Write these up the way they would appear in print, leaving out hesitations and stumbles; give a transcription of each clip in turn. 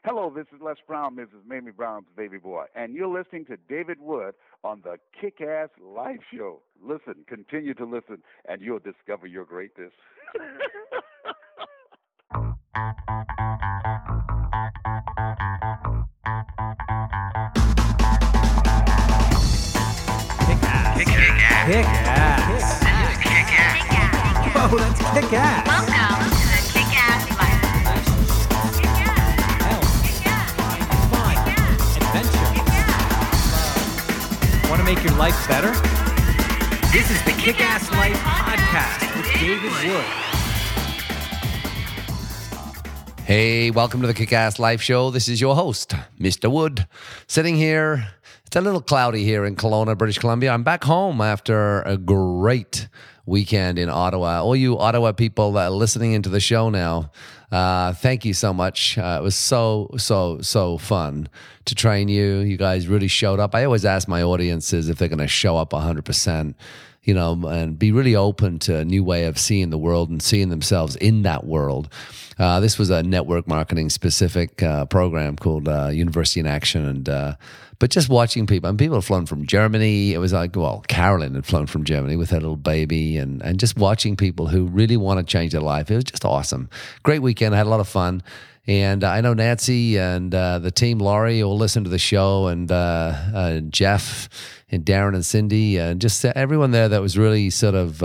Hello, this is Les Brown, Mrs. Mamie Brown's baby boy, and you're listening to David Wood on the Kick-Ass Life Show. Listen, continue to listen, and you'll discover your greatness. Kick-Ass. Whoa, that's kick-ass. Welcome to the Kick-Ass Life. Want to make your life better? This is the Kick-Ass Life Podcast with David Wood. Hey, welcome to the Kick-Ass Life Show. This is your host, Mr. Wood, sitting here. It's a little cloudy here in Kelowna, British Columbia. I'm back home after a great weekend in Ottawa. All you Ottawa people that are listening into the show now, thank you so much. It was so fun to train you. You guys really showed up. I always ask my audiences if they're going to show up 100%, you know, and be really open to a new way of seeing the world and seeing themselves in that world. This was a network marketing specific program called University in Action, and but just watching people, and people have flown from Germany. It was like, well, Carolyn had flown from Germany with her little baby, and just watching people who really want to change their life. It was just awesome. Great weekend. I had a lot of fun. And I know Nancy and the team, Laurie, all listen to the show, and Jeff and Darren and Cindy, and just everyone there that was really sort of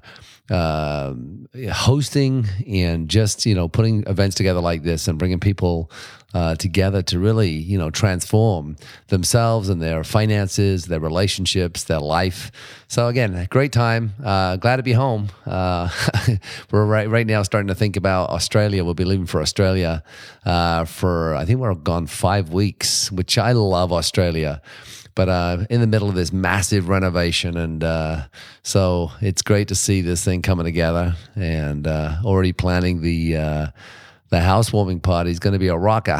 hosting and just, you know, putting events together like this and bringing people together to really, you know, transform themselves and their finances, their relationships, their life. So again, a great time. Glad to be home. We're right now starting to think about Australia. We'll be leaving for Australia for, I think we're gone 5 weeks, which I love Australia. But in the middle of this massive renovation, and so it's great to see this thing coming together, and already planning the housewarming party is going to be a rocker.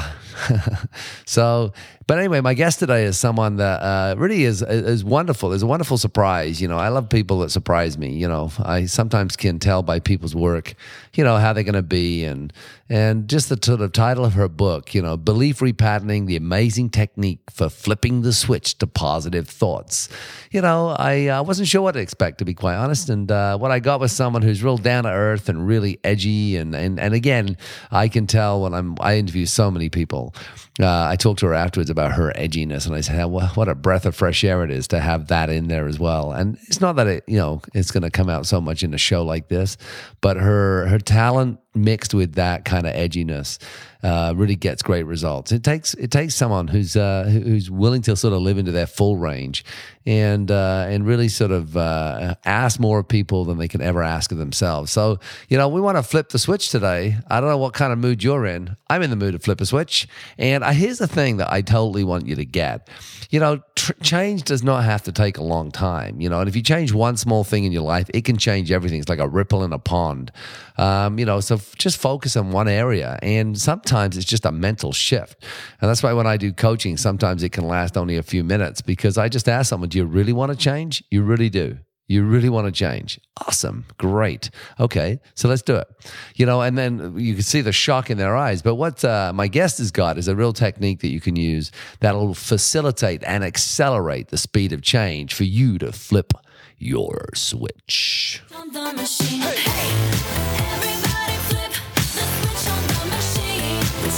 So, but anyway, my guest today is someone that really is wonderful. It's a wonderful surprise. You know, I love people that surprise me. You know, I sometimes can tell by people's work, you know, how they're going to be, and just the sort of title of her book, you know, Belief Repatterning, the Amazing Technique for Flipping the Switch to Positive Thoughts. You know, I wasn't sure what to expect, to be quite honest, and what I got was someone who's real down to earth and really edgy, and again, I can tell when I interview so many people. I talked to her afterwards about her edginess, and I said, well, what a breath of fresh air it is to have that in there as well. And it's not that it's going to come out so much in a show like this, but her talent mixed with that kind of edginess really gets great results. It takes someone who's willing to sort of live into their full range and really sort of ask more of people than they can ever ask of themselves. So, you know, we want to flip the switch today. I don't know what kind of mood you're in. I'm in the mood to flip a switch. And here's the thing that I totally want you to get. You know, change does not have to take a long time. You know, and if you change one small thing in your life, it can change everything. It's like a ripple in a pond. You know, so just focus on one area, and sometimes it's just a mental shift. And that's why when I do coaching, sometimes it can last only a few minutes, because I just ask someone, do you really want to change? You really do. You really want to change. Awesome. Great. Okay, so let's do it. You know, and then you can see the shock in their eyes. But what my guest has got is a real technique that you can use that'll facilitate and accelerate the speed of change for you to flip your switch. On the machine. Hey, everybody flip the switch on the machine.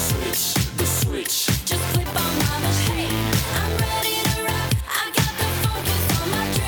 The switch. Just flip on my machine. I'm ready to rock. I got the focus on my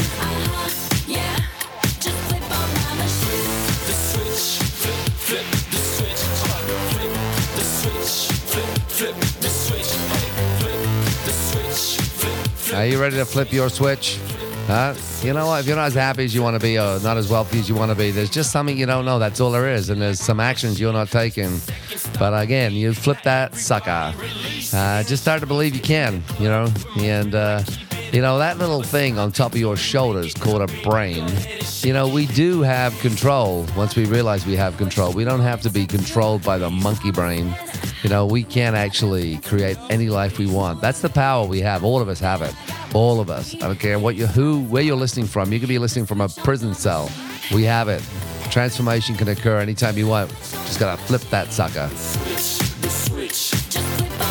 dream. Yeah. Just flip on my machine. The switch, flip the switch. Flip the switch, flip the switch. Hey, flip the switch, flip. Are you ready to flip your switch? You know what? If you're not as happy as you want to be, or not as wealthy as you want to be, there's just something you don't know. That's all there is. And there's some actions you're not taking. But again, you flip that sucker. Just start to believe you can, you know. And, you know, that little thing on top of your shoulders called a brain, you know, we do have control once we realize we have control. We don't have to be controlled by the monkey brain. You know, we can actually create any life we want. That's the power we have. All of us have it. All of us. I don't care where you're listening from. You could be listening from a prison cell. We have it. Transformation can occur anytime you want. Just gotta flip that sucker. The switch. Just flip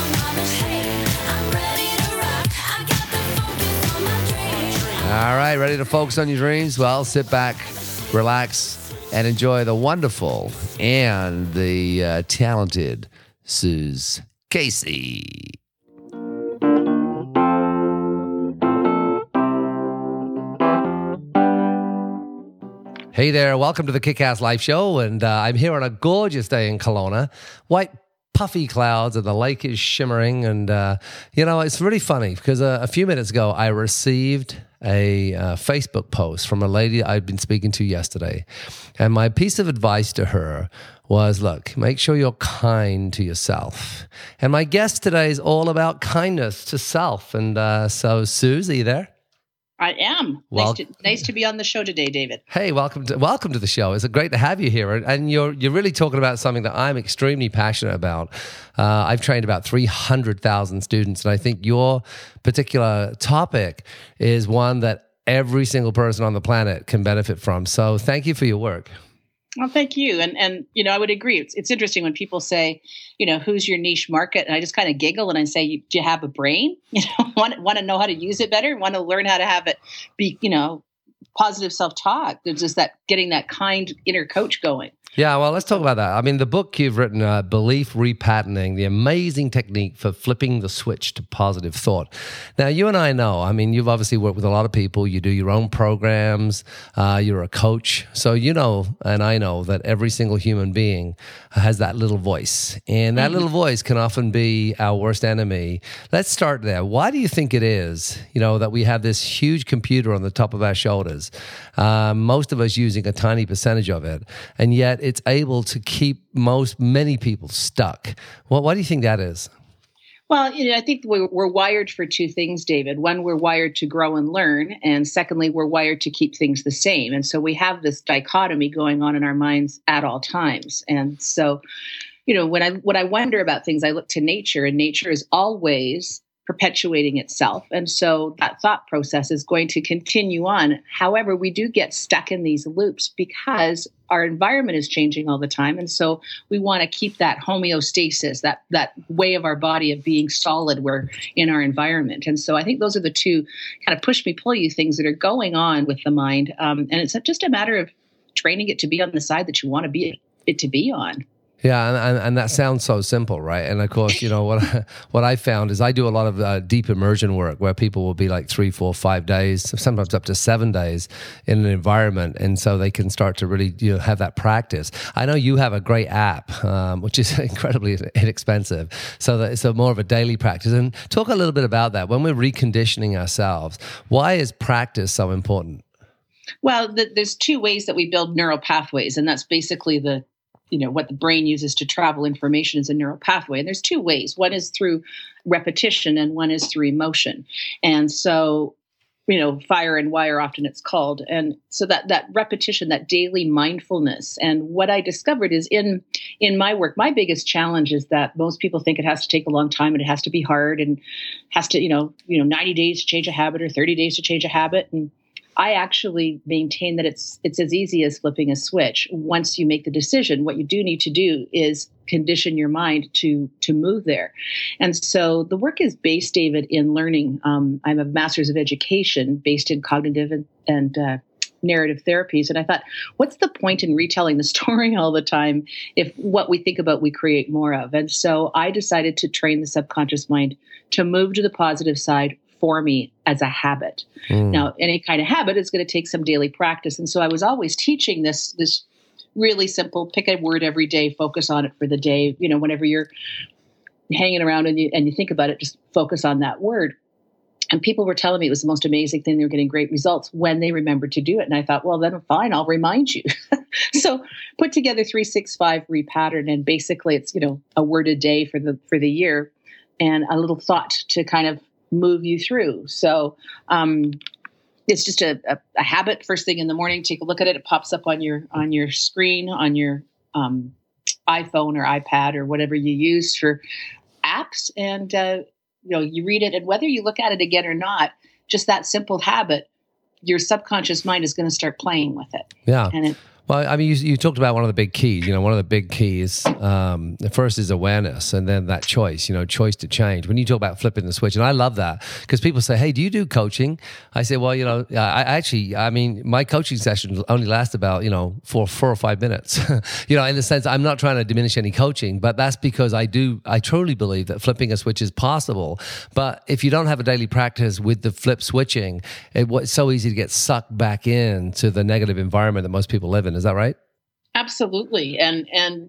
All right, ready to focus on your dreams? Well, sit back, relax, and enjoy the wonderful and the talented Suze Casey. Hey there, welcome to the Kick-Ass Life Show, and I'm here on a gorgeous day in Kelowna. White puffy clouds and the lake is shimmering, and it's really funny because a few minutes ago I received a Facebook post from a lady I'd been speaking to yesterday, and my piece of advice to her was, look, make sure you're kind to yourself. And my guest today is all about kindness to self, and so Suze, are you there? I am. Nice to be on the show today, David. Hey, welcome to the show. It's great to have you here, and you're really talking about something that I'm extremely passionate about. I've trained about 300,000 students, and I think your particular topic is one that every single person on the planet can benefit from. So, thank you for your work. Well, thank you. And I would agree. It's interesting when people say, who's your niche market? And I just kind of giggle and I say, do you have a brain? Want to know how to use it better? Want to learn how to have it be, positive self-talk. There's just that getting that kind inner coach going. Yeah, well, let's talk about that. I mean, the book you've written, Belief Repatenting, the amazing technique for flipping the switch to positive thought. Now, you and I know, I mean, you've obviously worked with a lot of people. You do your own programs. You're a coach. So you know, and I know that every single human being has that little voice. And that little voice can often be our worst enemy. Let's start there. Why do you think it is, that we have this huge computer on the top of our shoulders, most of us using a tiny percentage of it, and yet it's able to keep many people stuck? Well, why do you think that is? Well, I think we're wired for two things, David. One, we're wired to grow and learn. And secondly, we're wired to keep things the same. And so we have this dichotomy going on in our minds at all times. And so, when I wonder about things, I look to nature, and nature is always perpetuating itself. And so that thought process is going to continue on. However, we do get stuck in these loops because our environment is changing all the time. And so we want to keep that homeostasis, that way of our body of being solid where in our environment. And so I think those are the two kind of push me, pull you things that are going on with the mind. And it's just a matter of training it to be on the side that you want it to be on. Yeah, and that sounds so simple, right? And of course, what I found is I do a lot of deep immersion work where people will be like 3, 4, 5 days, sometimes up to 7 days in an environment, and so they can start to really have that practice. I know you have a great app, which is incredibly inexpensive, so that it's more of a daily practice. And talk a little bit about that. When we're reconditioning ourselves, why is practice so important? Well, there's two ways that we build neural pathways, and that's basically what the brain uses to travel information is a neural pathway. And there's two ways. One is through repetition and one is through emotion. And so, fire and wire often it's called. And so that repetition, that daily mindfulness. And what I discovered is in my work, my biggest challenge is that most people think it has to take a long time and it has to be hard and has to, 90 days to change a habit or 30 days to change a habit. And I actually maintain that it's as easy as flipping a switch. Once you make the decision, what you do need to do is condition your mind to move there. And so the work is based, David, in learning. I'm a master's of education based in cognitive and narrative therapies. And I thought, what's the point in retelling the story all the time if what we think about we create more of? And so I decided to train the subconscious mind to move to the positive side for me as a habit. Now, any kind of habit is going to take some daily practice. And so I was always teaching this really simple, pick a word every day, focus on it for the day. Whenever you're hanging around and you think about it, just focus on that word. And people were telling me it was the most amazing thing. They were getting great results when they remembered to do it. And I thought, well, then fine, I'll remind you. So put together 365 repattern. And basically it's, a word a day for the year and a little thought to kind of move you through. So it's just a habit. First thing in the morning, take a look at it. It pops up on your screen, on your iPhone or iPad or whatever you use for apps. And, you read it. And whether you look at it again or not, just that simple habit, your subconscious mind is going to start playing with it. Yeah. And Well, I mean, you talked about one of the big keys. One of the big keys, the first is awareness, and then that choice, choice to change. When you talk about flipping the switch, and I love that because people say, hey, do you do coaching? I say, well, I mean, my coaching sessions only last about, 4 or 5 minutes. In the sense, I'm not trying to diminish any coaching, but that's because I truly believe that flipping a switch is possible. But if you don't have a daily practice with the flip switching, it's so easy to get sucked back into the negative environment that most people live in. Is that right? Absolutely. And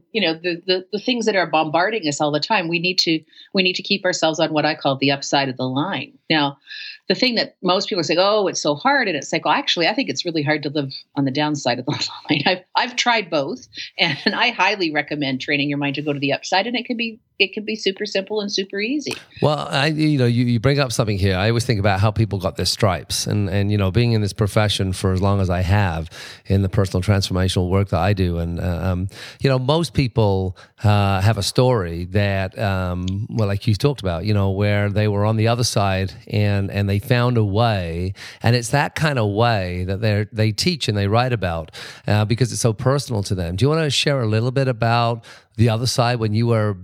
the things that are bombarding us all the time, we need to keep ourselves on what I call the upside of the line. Now, the thing that most people say, oh, it's so hard. And it's like, well, actually, I think it's really hard to live on the downside of the line. I've tried both, and I highly recommend training your mind to go to the upside, and it can be super simple and super easy. Well, you bring up something here. I always think about how people got their stripes, and being in this profession for as long as I have in the personal transformational work that I do, and most people have a story that, like you talked about, where they were on the other side and they found a way, and it's that kind of way that they teach and they write about because it's so personal to them. Do you want to share a little bit about the other side when you were,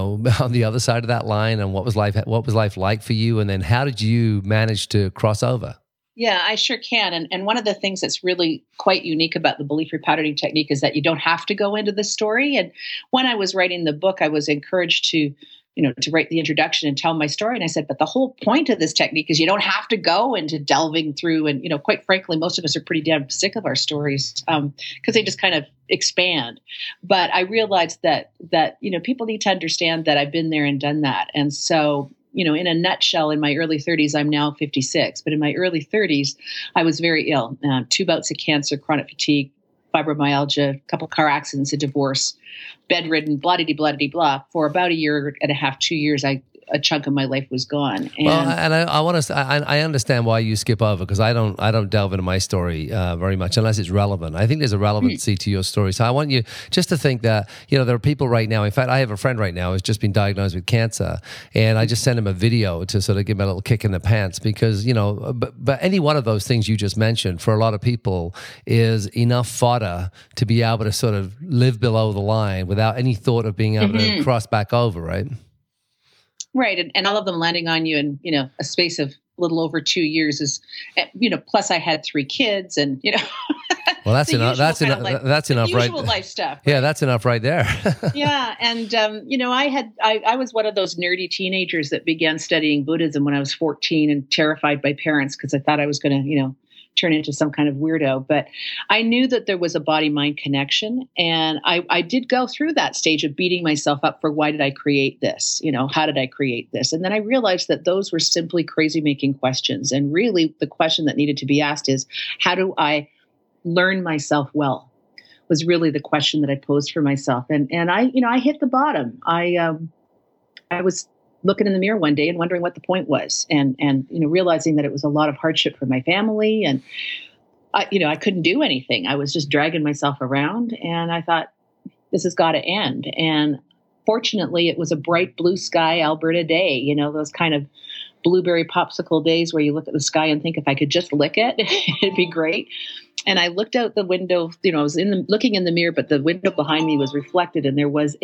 on the other side of that line, and what was life like for you, and then how did you manage to cross over? Yeah, I sure can. And one of the things that's really quite unique about the belief repatterning technique is that you don't have to go into the story. And when I was writing the book, I was encouraged to write the introduction and tell my story. And I said, but the whole point of this technique is you don't have to go into delving through. And, quite frankly, most of us are pretty damn sick of our stories because they just kind of expand. But I realized that people need to understand that I've been there and done that. And so, in a nutshell, in my early 30s, I'm now 56, but in my early 30s, I was very ill. 2 bouts of cancer, chronic fatigue, fibromyalgia, a couple car accidents, a divorce, bedridden, blah-de-de-blah-de-de-blah. For about a year and a half, 2 years, a chunk of my life was gone. And I want to. I understand why you skip over, because I don't delve into my story very much unless it's relevant. I think there's a relevancy to your story. So I want you just to think that there are people right now. In fact, I have a friend right now who's just been diagnosed with cancer, and I just sent him a video to sort of give him a little kick in the pants because But any one of those things you just mentioned for a lot of people is enough fodder to be able to sort of live below the line without any thought of being able to cross back over, right? Right. And all of them landing on you in, a space of a little over 2 years is, plus I had 3 kids and, Well, that's enough. That's enough, right? Usual life stuff. Right? Yeah, that's enough right there. Yeah. And, I was one of those nerdy teenagers that began studying Buddhism when I was 14 and terrified by parents because I thought I was going to, turn into some kind of weirdo. But I knew that there was a body-mind connection. And I did go through that stage of beating myself up for why did I create this? How did I create this? And then I realized that those were simply crazy-making questions. And really the question that needed to be asked is, how do I learn myself well? Was really the question that I posed for myself. And I hit the bottom. I was looking in the mirror one day and wondering what the point was, and realizing that it was a lot of hardship for my family, and I couldn't do anything. I was just dragging myself around, and I thought, this has got to end. And fortunately, it was a bright blue sky Alberta day. Those kind of blueberry popsicle days where you look at the sky and think, if I could just lick it, it'd be great. And I looked out the window. I was looking in the mirror, but the window behind me was reflected, and there was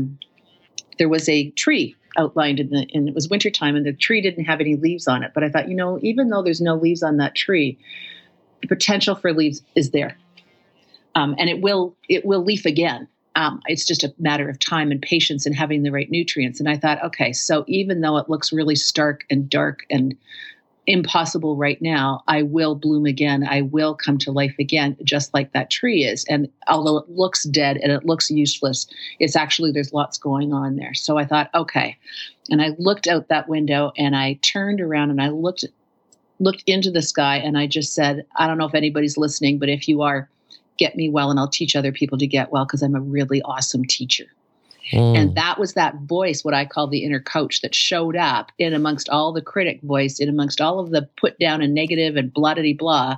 a tree outlined and it was wintertime, and the tree didn't have any leaves on it. But I thought, even though there's no leaves on that tree, the potential for leaves is there. And it will leaf again. It's just a matter of time and patience and having the right nutrients. And I thought, okay, so even though it looks really stark and dark and impossible right now, I will bloom again. I will come to life again, just like that tree is. And although it looks dead and it looks useless, it's actually, there's lots going on there. So I thought, okay. And I looked out that window and I turned around and I looked into the sky and I just said, I don't know if anybody's listening, but if you are, get me well and I'll teach other people to get well because I'm a really awesome teacher. And that was that voice, what I call the inner coach, that showed up in amongst all the critic voice, in amongst all of the put down and negative and blah, blah, blah,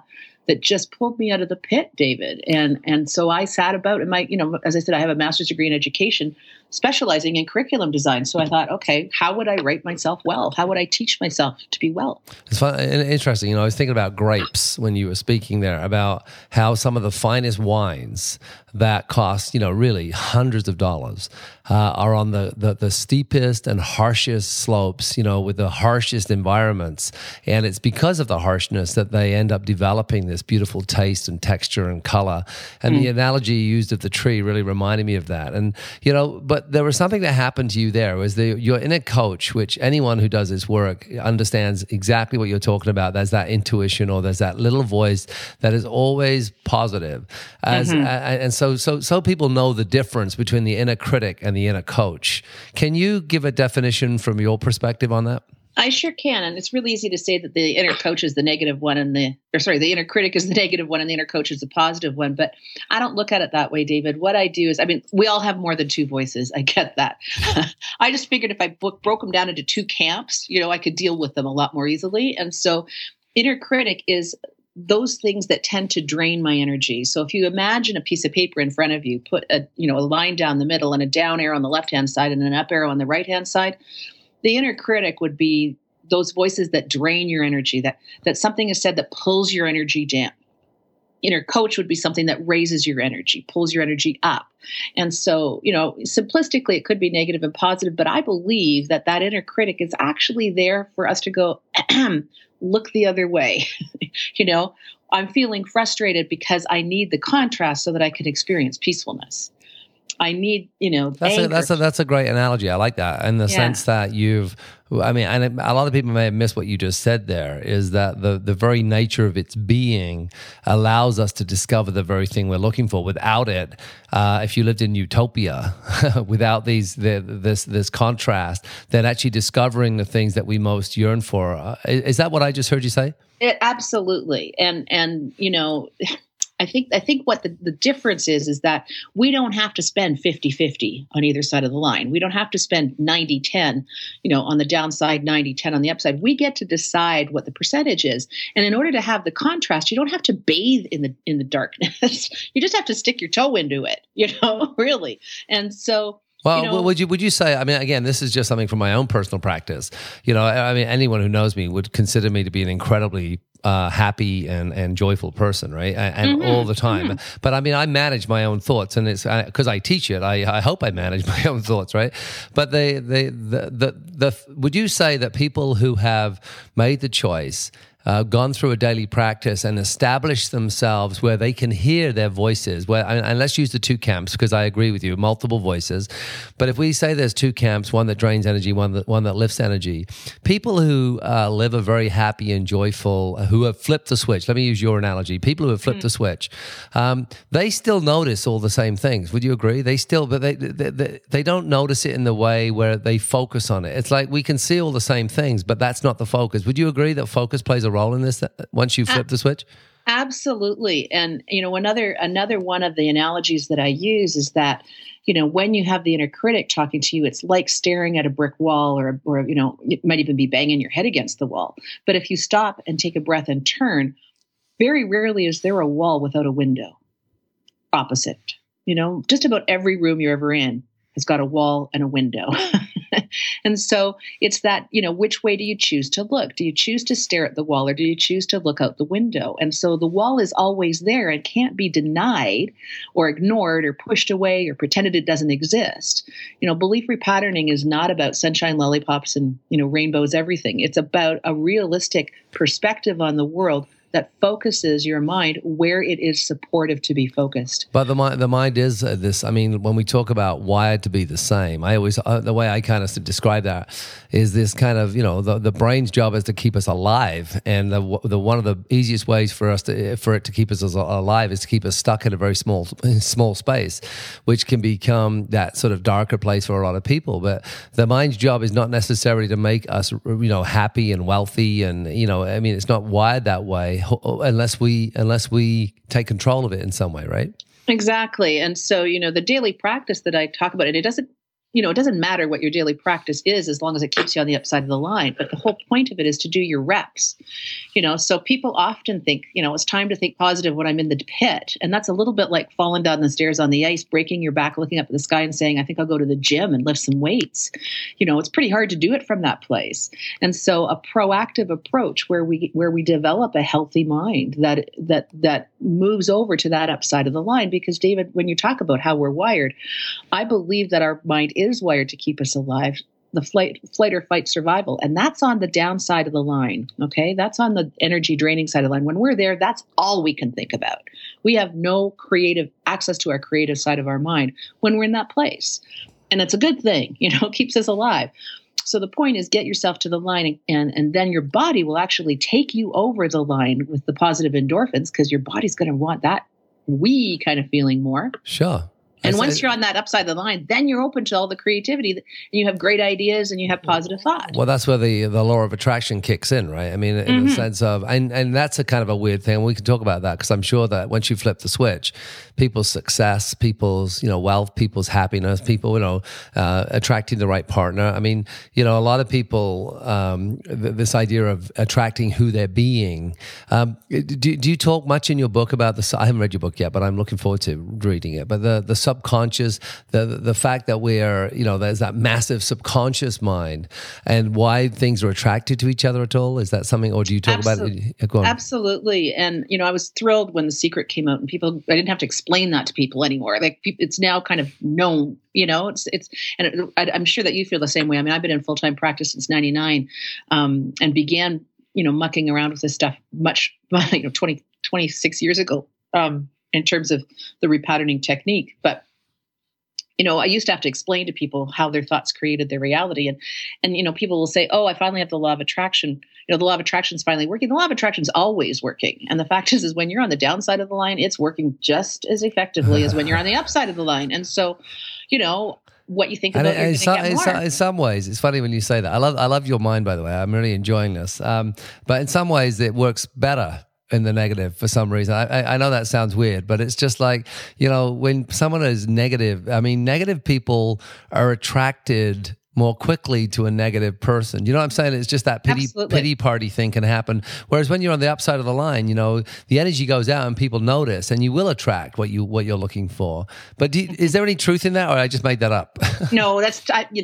that just pulled me out of the pit, David. And so I sat about, and as I said, I have a master's degree in education, specializing in curriculum design. So I thought, okay, how would I write myself well? How would I teach myself to be well? It's fun and interesting. I was thinking about grapes when you were speaking there, about how some of the finest wines that cost, really hundreds of dollars, are on the steepest and harshest slopes, with the harshest environments. And it's because of the harshness that they end up developing this beautiful taste and texture and color. And the analogy you used of the tree really reminded me of that. And, but there was something that happened to you there. Was your inner coach, which anyone who does this work understands exactly what you're talking about. There's that intuition, or there's that little voice that is always positive. And so people know the difference between the inner critic and the inner coach. Can you give a definition from your perspective on that? I sure can. And it's really easy to say that the inner coach is the negative one the inner critic is the negative one and the inner coach is the positive one. But I don't look at it that way, David. What I do is, we all have more than two voices. I get that. I just figured if I broke them down into two camps, I could deal with them a lot more easily. And so inner critic is those things that tend to drain my energy. So if you imagine a piece of paper in front of you, put a line down the middle and a down arrow on the left-hand side and an up arrow on the right-hand side, the inner critic would be those voices that drain your energy, that something is said that pulls your energy down. Inner coach would be something that raises your energy, pulls your energy up. And so, simplistically, it could be negative and positive, but I believe that inner critic is actually there for us to go, look the other way. I'm feeling frustrated because I need the contrast so that I can experience peacefulness. I need, That's a great analogy. I like that, in the sense that and a lot of people may have missed what you just said there, is that the very nature of its being allows us to discover the very thing we're looking for. Without it, if you lived in utopia, without this contrast, then actually discovering the things that we most yearn for. Is that what I just heard you say? Absolutely. And I think what the difference is that we don't have to spend 50-50 on either side of the line. We don't have to spend 90-10, on the downside, 90-10 on the upside. We get to decide what the percentage is. And in order to have the contrast, you don't have to bathe in the darkness. You just have to stick your toe into it, really. And so, well, would you say, again, this is just something from my own personal practice. Anyone who knows me would consider me to be an incredibly happy and joyful person, right? And all the time. But I manage my own thoughts, and it's because I teach it. I hope I manage my own thoughts, right? But would you say that people who have made the choice, gone through a daily practice and established themselves where they can hear their voices, and let's use the two camps, because I agree with you, multiple voices. But if we say there's two camps, one that drains energy, one that lifts energy, people who live a very happy and joyful, who have flipped the switch, let me use your analogy, people who have flipped the switch, they still notice all the same things. Would you agree? But they don't notice it in the way where they focus on it. It's like we can see all the same things, but that's not the focus. Would you agree that focus plays a role in this once you flip the switch? Absolutely. And, another one of the analogies that I use is that, when you have the inner critic talking to you, it's like staring at a brick wall or it might even be banging your head against the wall. But if you stop and take a breath and turn, very rarely is there a wall without a window opposite. Just about every room you're ever in has got a wall and a window. And so it's that, which way do you choose to look? Do you choose to stare at the wall, or do you choose to look out the window? And so the wall is always there and can't be denied or ignored or pushed away or pretended it doesn't exist. Belief repatterning is not about sunshine, lollipops, and, rainbows, everything. It's about a realistic perspective on the world that focuses your mind where it is supportive to be focused. But the mind is this. When we talk about wired to be the same, I always the way I kind of describe that is this kind of the brain's job is to keep us alive, and the one of the easiest ways for it to keep us alive is to keep us stuck in a very small space, which can become that sort of darker place for a lot of people. But the mind's job is not necessarily to make us happy and wealthy, and it's not wired that way. Unless we take control of it in some way, right? Exactly. And so, the daily practice that I talk about, and it doesn't it doesn't matter what your daily practice is as long as it keeps you on the upside of the line. But the whole point of it is to do your reps. So people often think, it's time to think positive when I'm in the pit. And that's a little bit like falling down the stairs on the ice, breaking your back, looking up at the sky and saying, I think I'll go to the gym and lift some weights. It's pretty hard to do it from that place. And so a proactive approach where we develop a healthy mind that moves over to that upside of the line. Because David, when you talk about how we're wired, I believe that our mind is wired to keep us alive, the flight or fight survival. And that's on the downside of the line. Okay. That's on the energy draining side of the line. When we're there, that's all we can think about. We have no creative access to our creative side of our mind when we're in that place. And it's a good thing, it keeps us alive. So the point is, get yourself to the line, and then your body will actually take you over the line with the positive endorphins, because your body's going to want that we kind of feeling more. Sure. And once you're on that upside of the line, then you're open to all the creativity, and you have great ideas and you have positive thought. Well, that's where the law of attraction kicks in, right? I mean, in the sense of, and that's a kind of a weird thing. We can talk about that, because I'm sure that once you flip the switch, people's success, people's, wealth, people's happiness, people, attracting the right partner. I mean, a lot of people, this idea of attracting who they're being. Do you talk much in your book about this? I haven't read your book yet, but I'm looking forward to reading it. But the subconscious, the fact that we're, there's that massive subconscious mind, and why things are attracted to each other at all. Is that something, or do you talk about it? Go on. Absolutely. And, I was thrilled when The Secret came out, and I didn't have to explain that to people anymore. Like, it's now kind of known, I'm sure that you feel the same way. I mean, I've been in full-time practice since 99, and began, mucking around with this stuff much, 26 years ago. In terms of the repatterning technique. But, I used to have to explain to people how their thoughts created their reality. And people will say, oh, I finally have the law of attraction. The law of attraction is finally working. The law of attraction is always working. And the fact is when you're on the downside of the line, it's working just as effectively as when you're on the upside of the line. And so, what you think about in some ways, it's funny when you say that. I love your mind, by the way. I'm really enjoying this. But in some ways, it works better in the negative for some reason. I know that sounds weird, but it's just like, when someone is negative, negative people are attracted more quickly to a negative person. You know what I'm saying? It's just that pity party thing can happen. Whereas when you're on the upside of the line, the energy goes out and people notice, and you will attract what you're looking for. But is there any truth in that, or I just made that up? No, that's,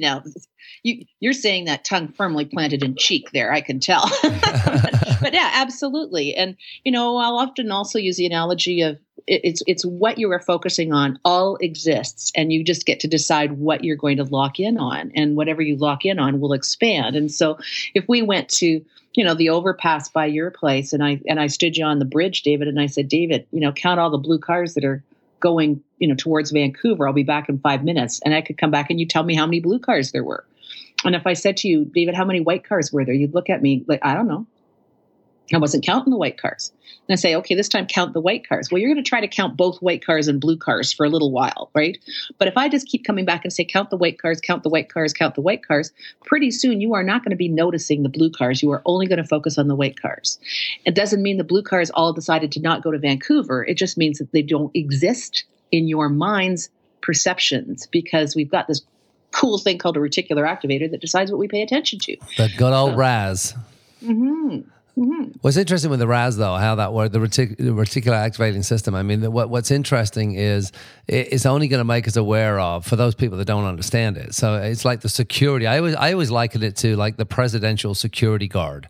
you're saying that tongue firmly planted in cheek there, I can tell. But yeah, absolutely. And, I'll often also use the analogy of it's what you are focusing on all exists, and you just get to decide what you're going to lock in on, and whatever you lock in on will expand. And so if we went to, the overpass by your place, and I stood you on the bridge, David, and I said, David, count all the blue cars that are going, towards Vancouver. I'll be back in 5 minutes. And I could come back and you tell me how many blue cars there were. And if I said to you, David, how many white cars were there? You'd look at me like, I don't know. I wasn't counting the white cars. And I say, okay, this time count the white cars. Well, you're going to try to count both white cars and blue cars for a little while, right? But if I just keep coming back and say, count the white cars, count the white cars, count the white cars, pretty soon you are not going to be noticing the blue cars. You are only going to focus on the white cars. It doesn't mean the blue cars all decided to not go to Vancouver. It just means that they don't exist in your mind's perceptions, because we've got this cool thing called a reticular activator that decides what we pay attention to. The good old RAS. Mm-hmm. Mm-hmm. What's interesting with the RAS, though, how that works, the reticular activating system, what's interesting is it's only going to make us aware of, for those people that don't understand it. So it's like the security. I always liken it to like the presidential security guard.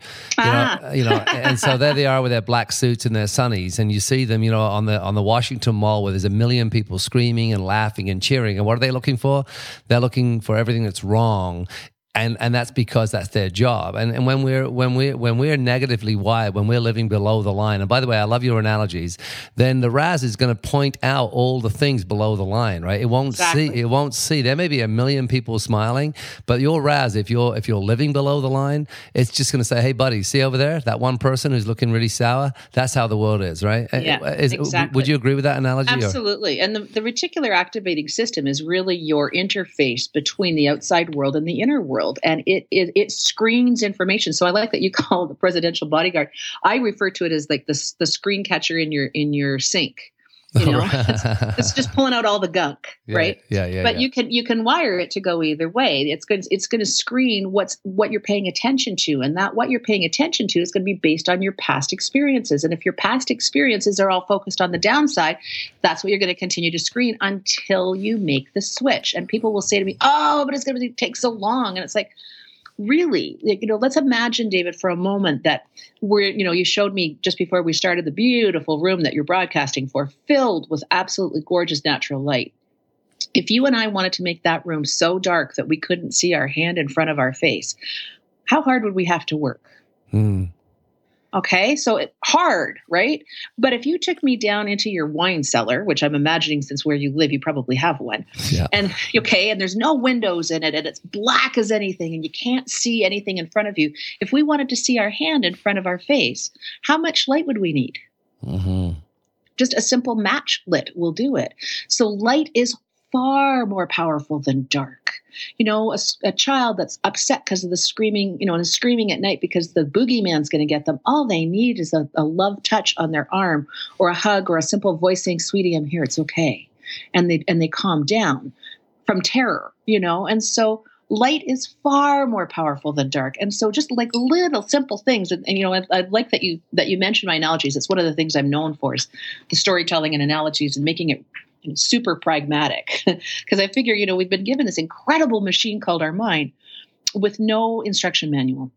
And so there they are with their black suits and their sunnies, and you see them, on the Washington Mall where there's a million people screaming and laughing and cheering. And what are they looking for? They're looking for everything that's wrong. And that's because that's their job. And when we're negatively wired, when we're living below the line, and by the way, I love your analogies, then the RAS is going to point out all the things below the line, right? It won't see. There may be a million people smiling, but your RAS, if you're living below the line, it's just going to say, hey, buddy, see over there, that one person who's looking really sour? That's how the world is, right? Yeah, exactly. Would you agree with that analogy? Absolutely. And the reticular activating system is really your interface between the outside world and the inner world. And it screens information. So I like that you call it the presidential bodyguard. I refer to it as like the screen catcher in your sink. You know, it's just pulling out all the gunk, right? Yeah. But you can wire it to go either way. It's going to screen what you're paying attention to, and that what you're paying attention to is going to be based on your past experiences. And if your past experiences are all focused on the downside, that's what you're going to continue to screen until you make the switch. And people will say to me, "Oh, but it's going to take so long," and it's like, really, let's imagine, David, for a moment that you showed me just before we started the beautiful room that you're broadcasting for, filled with absolutely gorgeous natural light. If you and I wanted to make that room so dark that we couldn't see our hand in front of our face, how hard would we have to work? Okay, so hard, right? But if you took me down into your wine cellar, which I'm imagining since where you live, you probably have one. Yeah. And there's no windows in it, and it's black as anything, and you can't see anything in front of you. If we wanted to see our hand in front of our face, how much light would we need? Just a simple match lit will do it. So light is far more powerful than dark. A child that's upset because of the screaming, and is screaming at night because the boogeyman's going to get them. All they need is a love touch on their arm, or a hug, or a simple voice saying, "Sweetie, I'm here. It's okay." And they calm down from terror, And so light is far more powerful than dark. And so just like little simple things, and I like that you mentioned my analogies. It's one of the things I'm known for, is the storytelling and analogies, and making it super pragmatic, because I figure, we've been given this incredible machine called our mind with no instruction manual.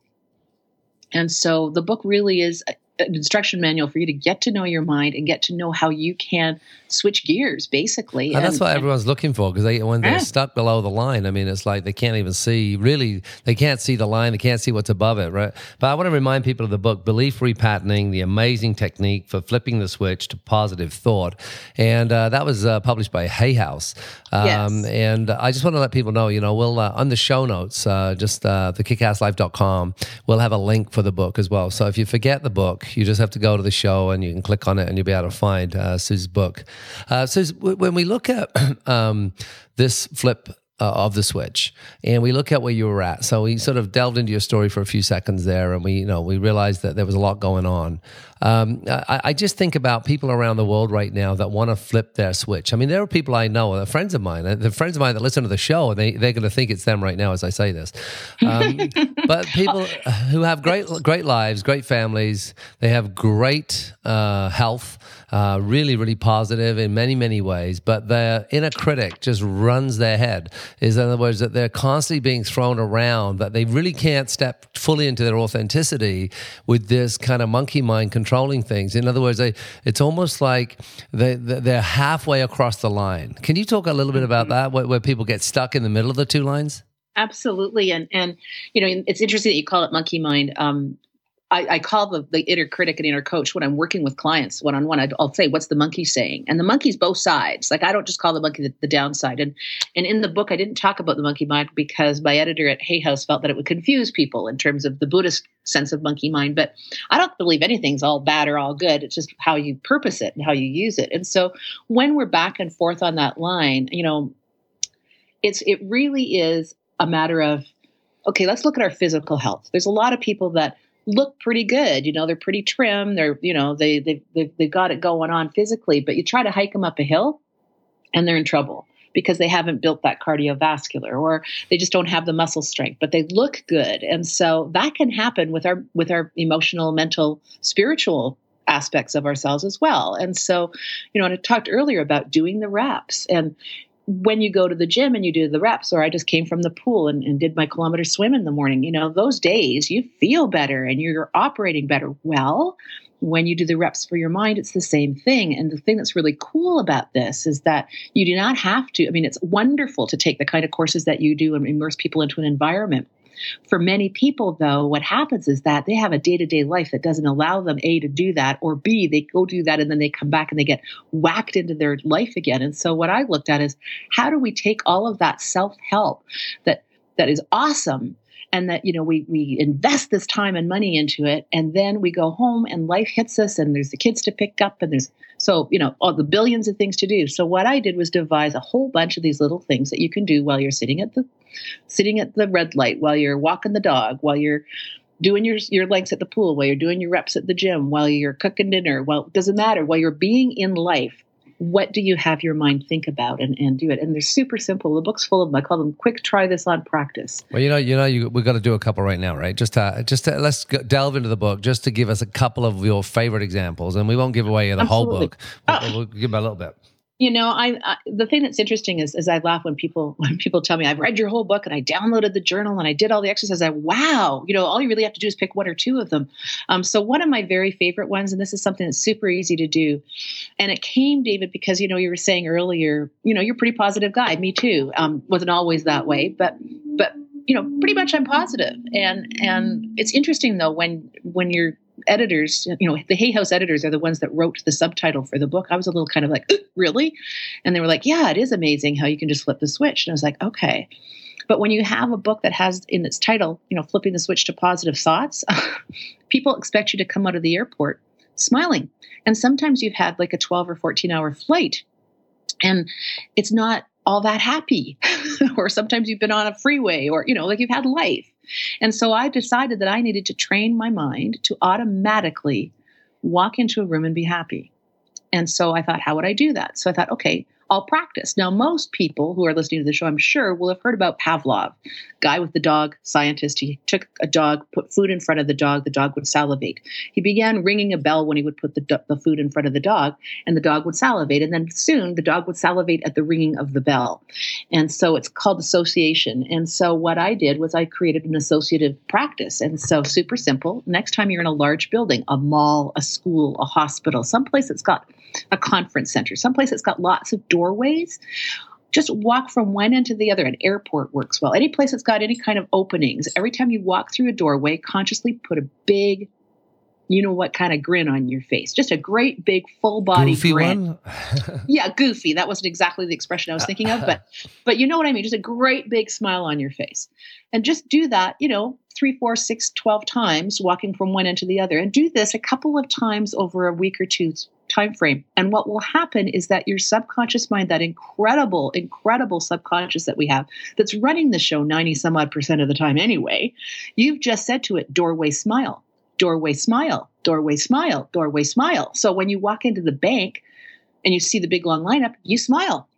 And so the book really is an instruction manual for you to get to know your mind and get to know how you can switch gears, basically. And that's what everyone's looking for, because when they're stuck below the line, I mean, it's like they can't even see, really, they can't see the line, they can't see what's above it, right? But I want to remind people of the book, Belief Repatterning, the amazing technique for flipping the switch to positive thought. And that was published by Hay House. Yes. And I just want to let people know, we'll, on the show notes, just thekickasslife.com, we'll have a link for the book as well. So if you forget the book, you just have to go to the show and you can click on it and you'll be able to find Sue's book. Suze, when we look at this flip of the switch, and we look at where you were at, so we sort of delved into your story for a few seconds there, and we realized that there was a lot going on. I just think about people around the world right now that want to flip their switch. I mean, there are people I know, friends of mine that listen to the show, and they're going to think it's them right now as I say this. But people who have great lives, great families, they have great health, really, really positive in many, many ways, but their inner critic just runs their head. In other words, that they're constantly being thrown around, that they really can't step fully into their authenticity with this kind of monkey mind controlling things. In other words, it's almost like they're halfway across the line. Can you talk a little bit about that, where people get stuck in the middle of the two lines? Absolutely. And it's interesting that you call it monkey mind. I call the inner critic and inner coach when I'm working with clients one-on-one. I'll say, what's the monkey saying? And the monkey's both sides. Like, I don't just call the monkey the downside. And in the book, I didn't talk about the monkey mind because my editor at Hay House felt that it would confuse people in terms of the Buddhist sense of monkey mind. But I don't believe anything's all bad or all good. It's just how you purpose it and how you use it. And so when we're back and forth on that line, it really is a matter of, okay, let's look at our physical health. There's a lot of people that look pretty good. They're pretty trim. They're, they've got it going on physically, but you try to hike them up a hill and they're in trouble because they haven't built that cardiovascular, or they just don't have the muscle strength, but they look good. And so that can happen with our emotional, mental, spiritual aspects of ourselves as well. And so, I talked earlier about doing the reps, and when you go to the gym and you do the reps, or I just came from the pool and did my kilometer swim in the morning, those days you feel better and you're operating better. Well, when you do the reps for your mind, it's the same thing. And the thing that's really cool about this is that you do not have to, it's wonderful to take the kind of courses that you do and immerse people into an environment. For many people, though, what happens is that they have a day-to-day life that doesn't allow them, A, to do that, or B, they go do that and then they come back and they get whacked into their life again. And so what I looked at is, how do we take all of that self-help that is awesome, and that, we invest this time and money into it, and then we go home and life hits us and there's the kids to pick up and there's, all the billions of things to do. So what I did was devise a whole bunch of these little things that you can do while you're sitting at the red light, while you're walking the dog, while you're doing your legs at the pool, while you're doing your reps at the gym, while you're cooking dinner. Well, it doesn't matter. While you're being in life, what do you have your mind think about and do it? And they're super simple. The book's full of them. I call them quick try this on practice. Well, we've got to do a couple right now, right? Just to let's delve into the book, just to give us a couple of your favorite examples, and we won't give away the whole Absolutely. book. We'll give a little bit. You know, I the thing that's interesting is I laugh when people tell me I've read your whole book and I downloaded the journal and I did all the exercises. Wow, all you really have to do is pick one or two of them. So one of my very favorite ones, and this is something that's super easy to do, and it came, David, because you were saying earlier, you're a pretty positive guy. Me too. Wasn't always that way, but pretty much I'm positive. And it's interesting though when you're editors, the Hay House editors are the ones that wrote the subtitle for the book. I was a little kind of like, really? And they were like, yeah, it is amazing how you can just flip the switch. And I was like, okay. But when you have a book that has in its title, flipping the switch to positive thoughts, people expect you to come out of the airport smiling. And sometimes you've had like a 12 or 14-hour flight and it's not all that happy. Or sometimes you've been on a freeway or, like you've had life. And so I decided that I needed to train my mind to automatically walk into a room and be happy. And so I thought, how would I do that? So I thought, okay, I'll practice. Now, most people who are listening to the show, I'm sure, will have heard about Pavlov, guy with the dog, scientist. He took a dog, put food in front of the dog would salivate. He began ringing a bell when he would put the food in front of the dog, and the dog would salivate. And then soon the dog would salivate at the ringing of the bell. And so it's called association. And so what I did was I created an associative practice. And so super simple. Next time you're in a large building, a mall, a school, a hospital, someplace that's got a conference center, someplace that's got lots of doorways, just walk from one end to the other. An airport works well. Any place that's got any kind of openings, every time you walk through a doorway, consciously put a big, what kind of grin on your face. Just a great big full body Goofy grin. one? Yeah, goofy. That wasn't exactly the expression I was thinking of, but you know what I mean? Just a great big smile on your face. And just do that, 3, 4, 6, 12 times, walking from one end to the other. And do this a couple of times over a week or two's time frame. And what will happen is that your subconscious mind, that incredible subconscious that we have, that's running the show 90 some odd % of the time anyway, you've just said to it, doorway smile, doorway smile, doorway smile, doorway smile. So when you walk into the bank and you see the big long lineup, you smile.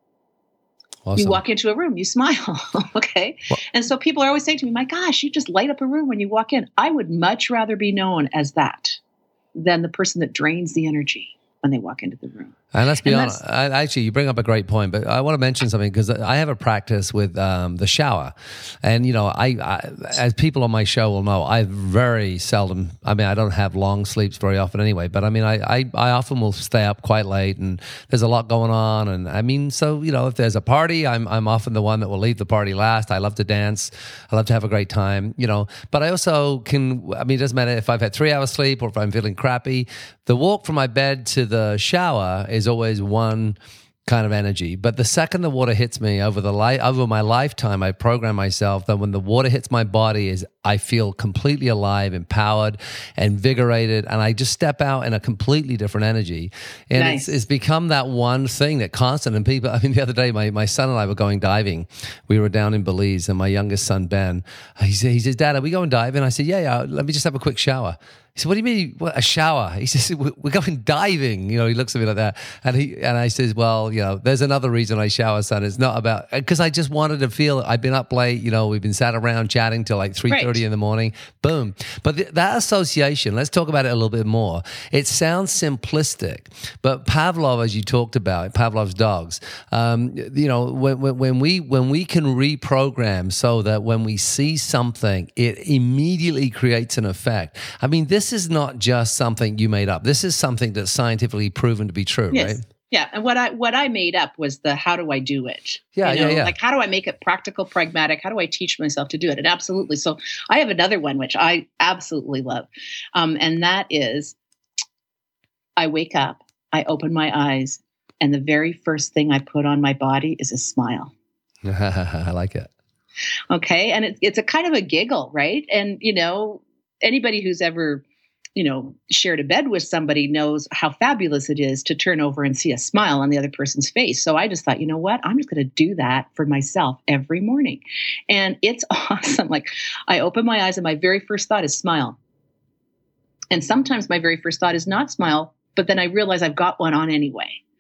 Awesome. You walk into a room, you smile. Okay. Well, and so people are always saying to me, my gosh, you just light up a room when you walk in. I would much rather be known as that than the person that drains the energy when they walk into the room. And let's be honest, actually, you bring up a great point, but I want to mention something because I have a practice with the shower. And, I as people on my show will know, I very seldom, I don't have long sleeps very often anyway, but I often will stay up quite late and there's a lot going on. And so, if there's a party, I'm often the one that will leave the party last. I love to dance. I love to have a great time, but I also can, it doesn't matter if I've had 3 hours sleep or if I'm feeling crappy. The walk from my bed to the shower is always one kind of energy. But the second the water hits me over my lifetime, I program myself that when the water hits my body I feel completely alive, empowered, invigorated, and I just step out in a completely different energy. And nice. it's become that one thing that constant. And people, the other day, my son and I were going diving. We were down in Belize, and my youngest son, Ben, he says, Dad, are we going diving? I said, yeah, let me just have a quick shower. He said, what do you mean, a shower? He says, we're going diving. He looks at me like that. And I says, well, there's another reason I shower, son. It's not about, because I just wanted to feel, I've been up late, we've been sat around chatting till like 3:30 in the morning. Boom. But that association, let's talk about it a little bit more. It sounds simplistic, but Pavlov, as you talked about, Pavlov's dogs, when we can reprogram so that when we see something, it immediately creates an effect. This is not just something you made up. This is something that's scientifically proven to be true, yes. right? Yeah. And what I made up was the how do I do it? Yeah. Like how do I make it practical, pragmatic? How do I teach myself to do it? And absolutely. So I have another one, which I absolutely love. And that is I wake up, I open my eyes, and the very first thing I put on my body is a smile. I like it. Okay. And it's a kind of a giggle, right? And, anybody who's ever shared a bed with somebody knows how fabulous it is to turn over and see a smile on the other person's face. So I just thought, you know what? I'm just going to do that for myself every morning. And it's awesome. Like I open my eyes and my very first thought is smile. And sometimes my very first thought is not smile, but then I realize I've got one on anyway.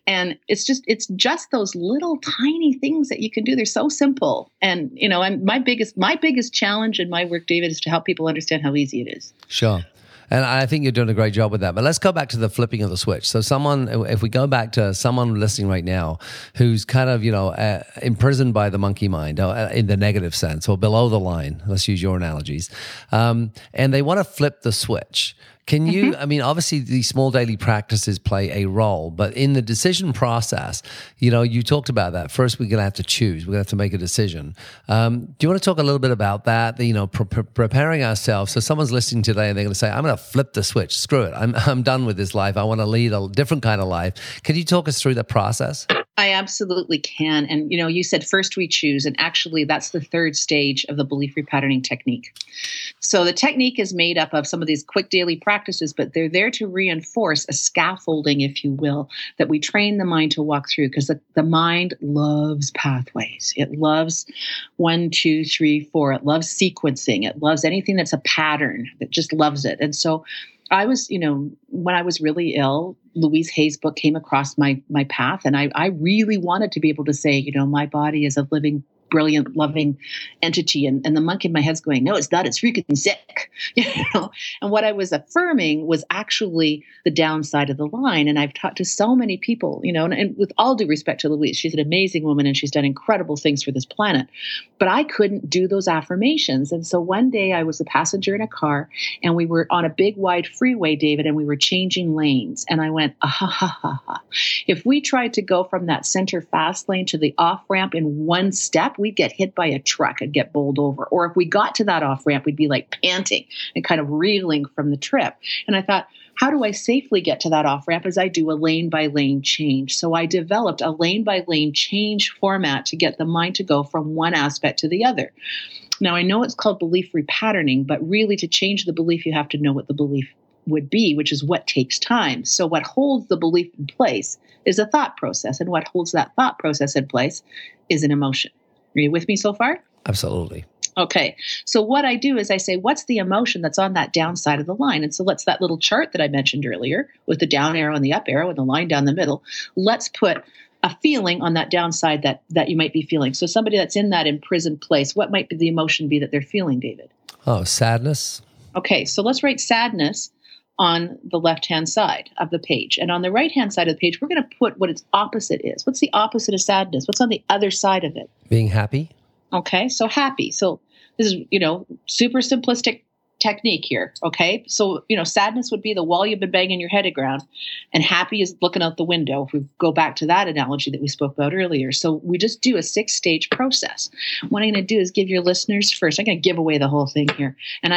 And it's just those little tiny things that you can do. They're so simple. And, and my biggest challenge in my work, David, is to help people understand how easy it is. Sure. And I think you're doing a great job with that. But let's go back to the flipping of the switch. So if we go back to someone listening right now who's kind of, imprisoned by the monkey mind in the negative sense or below the line, let's use your analogies, and they want to flip the switch. Can you, obviously these small daily practices play a role, but in the decision process, you talked about that. First, we're going to have to choose. We're going to have to make a decision. Do you want to talk a little bit about that, preparing ourselves? So someone's listening today and they're going to say, I'm going to flip the switch. Screw it. I'm done with this life. I want to lead a different kind of life. Can you talk us through the process? I absolutely can. And, you said first we choose, and actually that's the third stage of the belief repatterning technique. So the technique is made up of some of these quick daily practices, but they're there to reinforce a scaffolding, if you will, that we train the mind to walk through, because the mind loves pathways. It loves 1, 2, 3, 4. It loves sequencing. It loves anything that's a pattern. It just loves it. And so I was, when I was really ill, Louise Hay's book came across my path, and I really wanted to be able to say, my body is a living, brilliant, loving entity. And the monkey in my head's going, no, it's not. It's freaking sick. And what I was affirming was actually the downside of the line. And I've talked to so many people, and with all due respect to Louise, she's an amazing woman and she's done incredible things for this planet. But I couldn't do those affirmations. And so one day I was a passenger in a car and we were on a big wide freeway, David, and we were changing lanes. And I went, if we tried to go from that center fast lane to the off ramp in one step, we'd get hit by a truck and get bowled over. Or if we got to that off ramp, we'd be like panting and kind of reeling from the trip. And I thought, how do I safely get to that off ramp? As I do a lane by lane change. So I developed a lane by lane change format to get the mind to go from one aspect to the other. Now, I know it's called belief repatterning, but really to change the belief, you have to know what the belief would be, which is what takes time. So what holds the belief in place is a thought process. And what holds that thought process in place is an emotion. Are you with me so far? Absolutely. Okay. So what I do is I say, what's the emotion that's on that downside of the line? And so let's that little chart that I mentioned earlier with the down arrow and the up arrow and the line down the middle, let's put a feeling on that downside that you might be feeling. So somebody that's in that imprisoned place, what might the emotion be that they're feeling, David? Oh, sadness. Okay. So let's write sadness on the left-hand side of the page. And on the right-hand side of the page, we're going to put what its opposite is. What's the opposite of sadness? What's on the other side of it? Being happy. Okay, so happy. So this is, super simplistic technique here. Okay, so, sadness would be the wall you've been banging your head around, and happy is looking out the window. If we go back to that analogy that we spoke about earlier. So we just do a 6-stage process. What I'm going to do is give your listeners first. I'm going to give away the whole thing here. And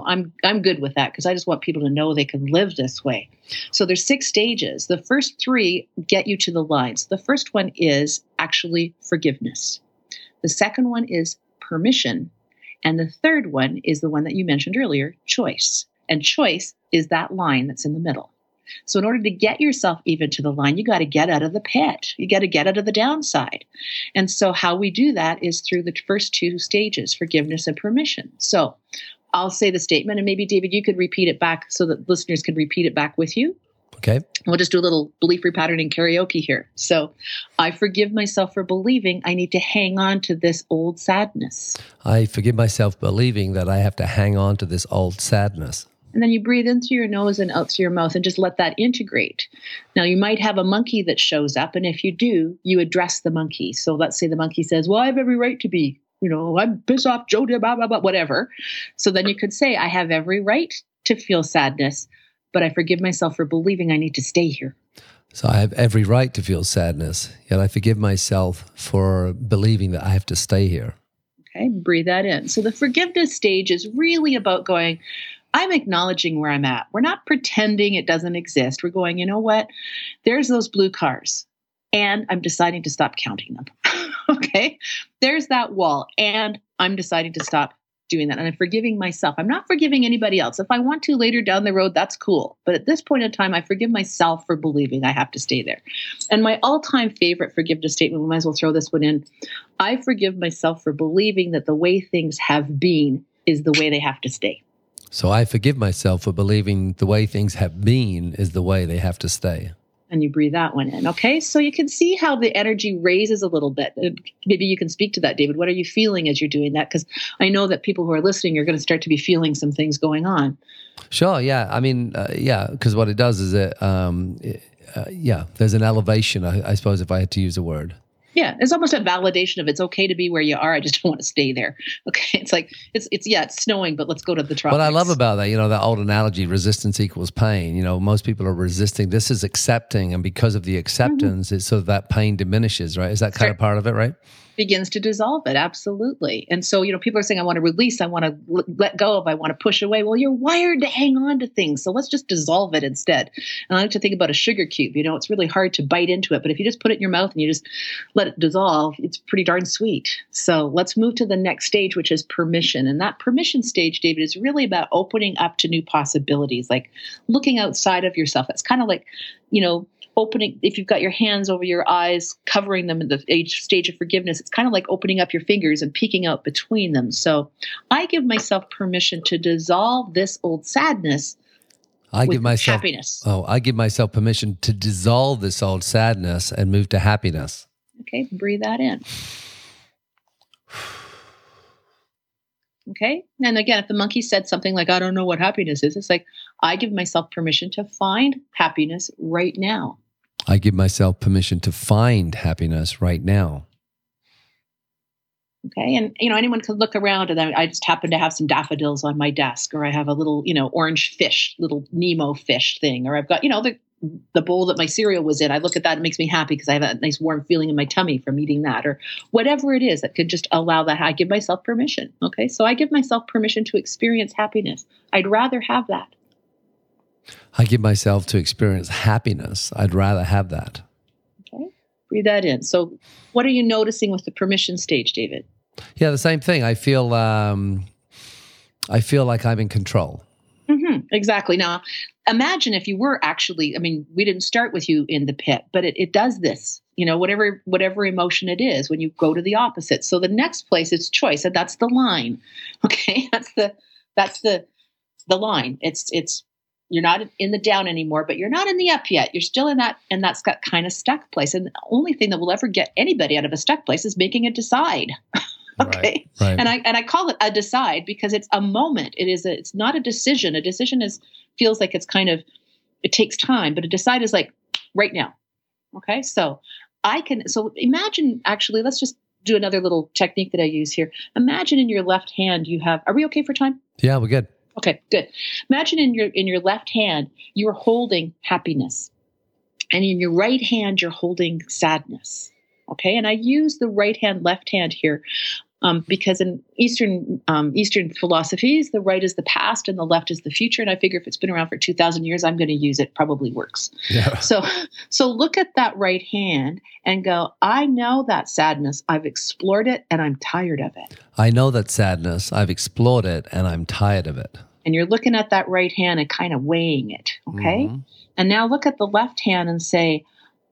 I'm good with that because I just want people to know they can live this way. So there's 6 stages. The first 3 get you to the lines. The first one is actually forgiveness. The second one is permission. And the third one is the one that you mentioned earlier, choice. And choice is that line that's in the middle. So in order to get yourself even to the line, you got to get out of the pit. You got to get out of the downside. And so how we do that is through the first 2 stages, forgiveness and permission. So I'll say the statement, and maybe, David, you could repeat it back so that listeners can repeat it back with you. Okay. We'll just do a little belief repatterning karaoke here. So I forgive myself for believing I need to hang on to this old sadness. I forgive myself believing that I have to hang on to this old sadness. And then you breathe in through your nose and out through your mouth and just let that integrate. Now, you might have a monkey that shows up. And if you do, you address the monkey. So let's say the monkey says, well, I have every right to be, I'm pissed off, Joe, blah, blah, blah, whatever. So then you could say, I have every right to feel sadness, but I forgive myself for believing I need to stay here. So I have every right to feel sadness, yet I forgive myself for believing that I have to stay here. Okay, breathe that in. So the forgiveness stage is really about going, I'm acknowledging where I'm at. We're not pretending it doesn't exist. We're going, you know what? There's those blue cars, and I'm deciding to stop counting them. Okay, there's that wall, and I'm deciding to stop doing that. And I'm forgiving myself. I'm not forgiving anybody else. If I want to later down the road, that's cool. But at this point in time, I forgive myself for believing I have to stay there. And my all-time favorite forgiveness statement, we might as well throw this one in. I forgive myself for believing that the way things have been is the way they have to stay. So I forgive myself for believing the way things have been is the way they have to stay. And you breathe that one in. Okay. So you can see how the energy raises a little bit. Maybe you can speak to that, David. What are you feeling as you're doing that? Because I know that people who are listening are going to start to be feeling some things going on. Sure. Yeah. I mean, because what it does is there's an elevation, I suppose, if I had to use a word. Yeah, it's almost a validation of it's okay to be where you are. I just don't want to stay there. Okay, it's like it's snowing, but let's go to the tropics. What I love about that, that old analogy, resistance equals pain. Most people are resisting. This is accepting, and because of the acceptance, it's so that pain diminishes. Right? Is that kind of part of it? Right? Begins to dissolve it, absolutely. And so, people are saying, I want to release, I want to let go of, I want to push away. Well, you're wired to hang on to things, so let's just dissolve it instead. And I like to think about a sugar cube. It's really hard to bite into it, but if you just put it in your mouth and you just let it dissolve, it's pretty darn sweet. So let's move to the next stage, which is permission. And that permission stage, David, is really about opening up to new possibilities, like looking outside of yourself. It's kind of like, opening, if you've got your hands over your eyes, covering them in the stage of forgiveness, it's kind of like opening up your fingers and peeking out between them. So I give myself permission to dissolve this old sadness with happiness. I give myself permission to dissolve this old sadness and move to happiness. Okay, breathe that in. Okay. And again, if the monkey said something like, I don't know what happiness is, it's like, I give myself permission to find happiness right now. I give myself permission to find happiness right now. Okay. And, anyone could look around and I just happen to have some daffodils on my desk, or I have a little, orange fish, little Nemo fish thing, or I've got, the bowl that my cereal was in. I look at that, it makes me happy because I have a nice warm feeling in my tummy from eating that, or whatever it is that could just allow that. I give myself permission. Okay. So I give myself permission to experience happiness. I'd rather have that. I give myself to experience happiness. I'd rather have that. Okay. Breathe that in. So what are you noticing with the permission stage, David? Yeah, the same thing. I feel like I'm in control. Mm-hmm, exactly. Now, imagine if you were actually, we didn't start with you in the pit, but it does this, whatever emotion it is when you go to the opposite. So the next place is choice, and that's the line. Okay. That's the line. It's, you're not in the down anymore, but you're not in the up yet. You're still in that, and that's got kind of stuck place. And the only thing that will ever get anybody out of a stuck place is making it decide. Okay. Right. And I call it a decide because it's a moment. It's not a decision. A decision feels like it's it takes time, but a decide is like right now. Okay. So imagine, actually, let's just do another little technique that I use here. Imagine in your left hand are we okay for time? Yeah, we're good. Okay, good. Imagine in your left hand, you're holding happiness. And in your right hand, you're holding sadness. Okay. And I use the right hand, left hand here because in Eastern philosophies, the right is the past and the left is the future. And I figure if it's been around for 2,000 years, I'm going to use it. Probably works. Yeah. So look at that right hand and go, I know that sadness. I've explored it and I'm tired of it. I know that sadness. I've explored it and I'm tired of it. And you're looking at that right hand and kind of weighing it. Okay. Mm-hmm. And now look at the left hand and say,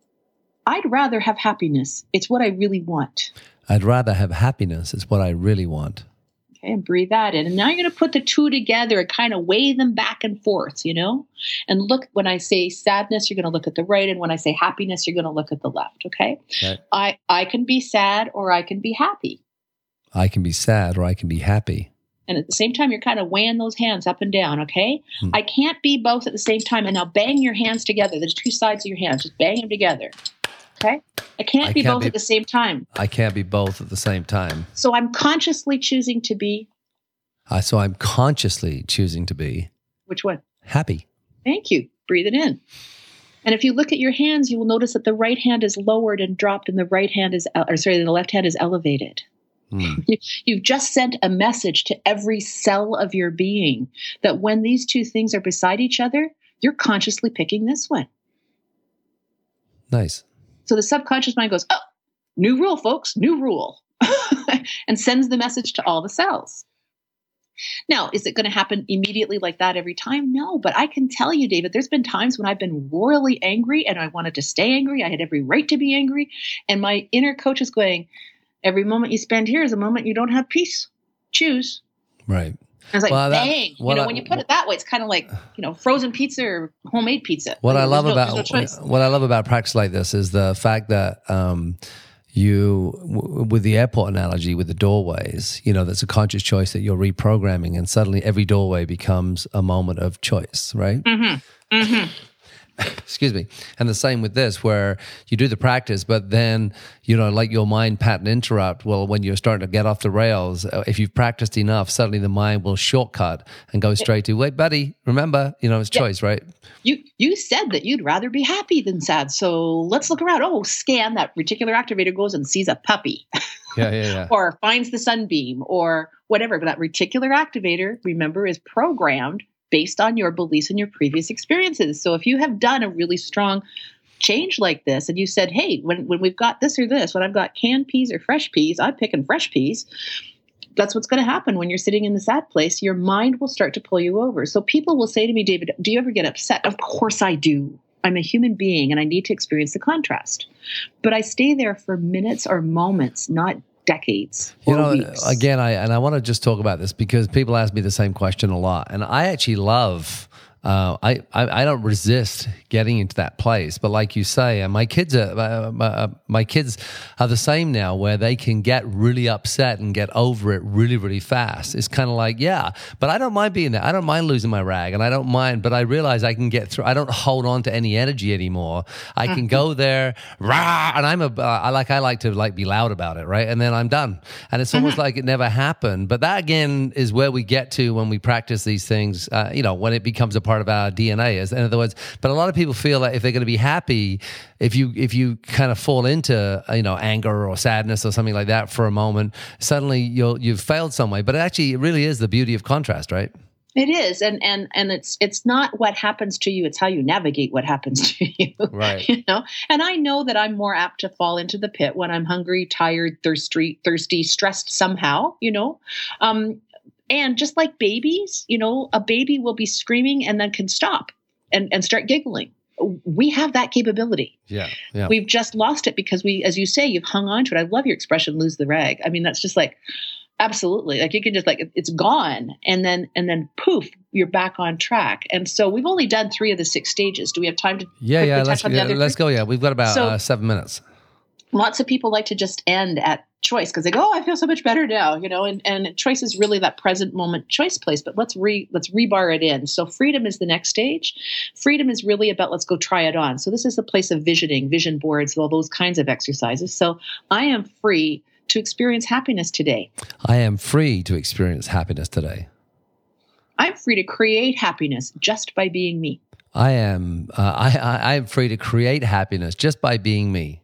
I'd rather have happiness. It's what I really want. I'd rather have happiness. It's what I really want. Okay, and breathe that in. And now you're going to put the two together and kind of weigh them back and forth, And look, when I say sadness, you're going to look at the right. And when I say happiness, you're going to look at the left, okay? I can be sad or I can be happy. I can be sad or I can be happy. And at the same time, you're kind of weighing those hands up and down, okay? I can't be both at the same time. And now bang your hands together. There's two sides of your hands. Just bang them together. Okay? I can't be both at the same time. I can't be both at the same time. So I'm consciously choosing to be. I'm consciously choosing to be. Which one? Happy. Thank you. Breathe it in. And if you look at your hands, you will notice that the right hand is lowered and dropped, and the the left hand is elevated. You've just sent a message to every cell of your being that when these two things are beside each other, you're consciously picking this one. Nice. So the subconscious mind goes, oh, new rule, folks, new rule, and sends the message to all the cells. Now, is it going to happen immediately like that every time? No, but I can tell you, David, there's been times when I've been royally angry and I wanted to stay angry. I had every right to be angry. And my inner coach is going, every moment you spend here is a moment you don't have peace. Choose. Right. it's like, Well, that- bang. what I- When you put it that way, it's kind of like, frozen pizza or homemade pizza. What I There's love no- about there's no choice. what I love about practice like this is the fact that with the airport analogy, with the doorways, that's a conscious choice that you're reprogramming, and suddenly every doorway becomes a moment of choice, right? Excuse me. And the same with this, where you do the practice, but then, like your mind pattern interrupt. Well, when you're starting to get off the rails, if you've practiced enough, suddenly the mind will shortcut and go straight to, wait, buddy, remember, it's choice, right? You said that you'd rather be happy than sad. So let's look around. Oh, scan, that reticular activator goes and sees a puppy. Yeah. Or finds the sunbeam or whatever. But that reticular activator, remember, is programmed based on your beliefs and your previous experiences. So if you have done a really strong change like this and you said, hey, when we've got this or this, when I've got canned peas or fresh peas, I'm picking fresh peas. That's what's going to happen when you're sitting in the sad place. Your mind will start to pull you over. So people will say to me, David, do you ever get upset? Of course I do. I'm a human being and I need to experience the contrast. But I stay there for minutes or moments, not decades or weeks. Again, I want to just talk about this because people ask me the same question a lot, and I actually love. I don't resist getting into that place, but like you say, and my kids are the same now, where they can get really upset and get over it really, really fast. It's kind of like, yeah, but I don't mind being there. I don't mind losing my rag, and I don't mind. But I realize I can get through. I don't hold on to any energy anymore. I can go there, rah, and I like to be loud about it, right? And then I'm done, and it's almost like it never happened. But that again is where we get to when we practice these things. When it becomes a part of our DNA, in other words. But a lot of people feel that if they're going to be happy, if you kind of fall into anger or sadness or something like that for a moment, suddenly you've failed some way. But it really is the beauty of contrast, right? It is, and it's not what happens to you; it's how you navigate what happens to you. Right. And I know that I'm more apt to fall into the pit when I'm hungry, tired, thirsty, stressed somehow. And just like babies, a baby will be screaming and then can stop and start giggling. We have that capability. Yeah. We've just lost it because as you say, you've hung on to it. I love your expression, lose the rag. I mean, that's just like, absolutely. Like you can just it's gone. And then poof, you're back on track. And so we've only done 3 of the 6 stages. Do we have time to quickly touch on the other let's 3? go. Yeah. We've got about 7 minutes. Lots of people like to just end at choice because they go, oh, I feel so much better now, and choice is really that present moment choice place, but let's rebar it in. So freedom is the next stage. Freedom is really about, let's go try it on. So this is the place of visioning, vision boards, all those kinds of exercises. So I am free to experience happiness today. I am free to experience happiness today. I'm free to create happiness just by being me. I am free to create happiness just by being me.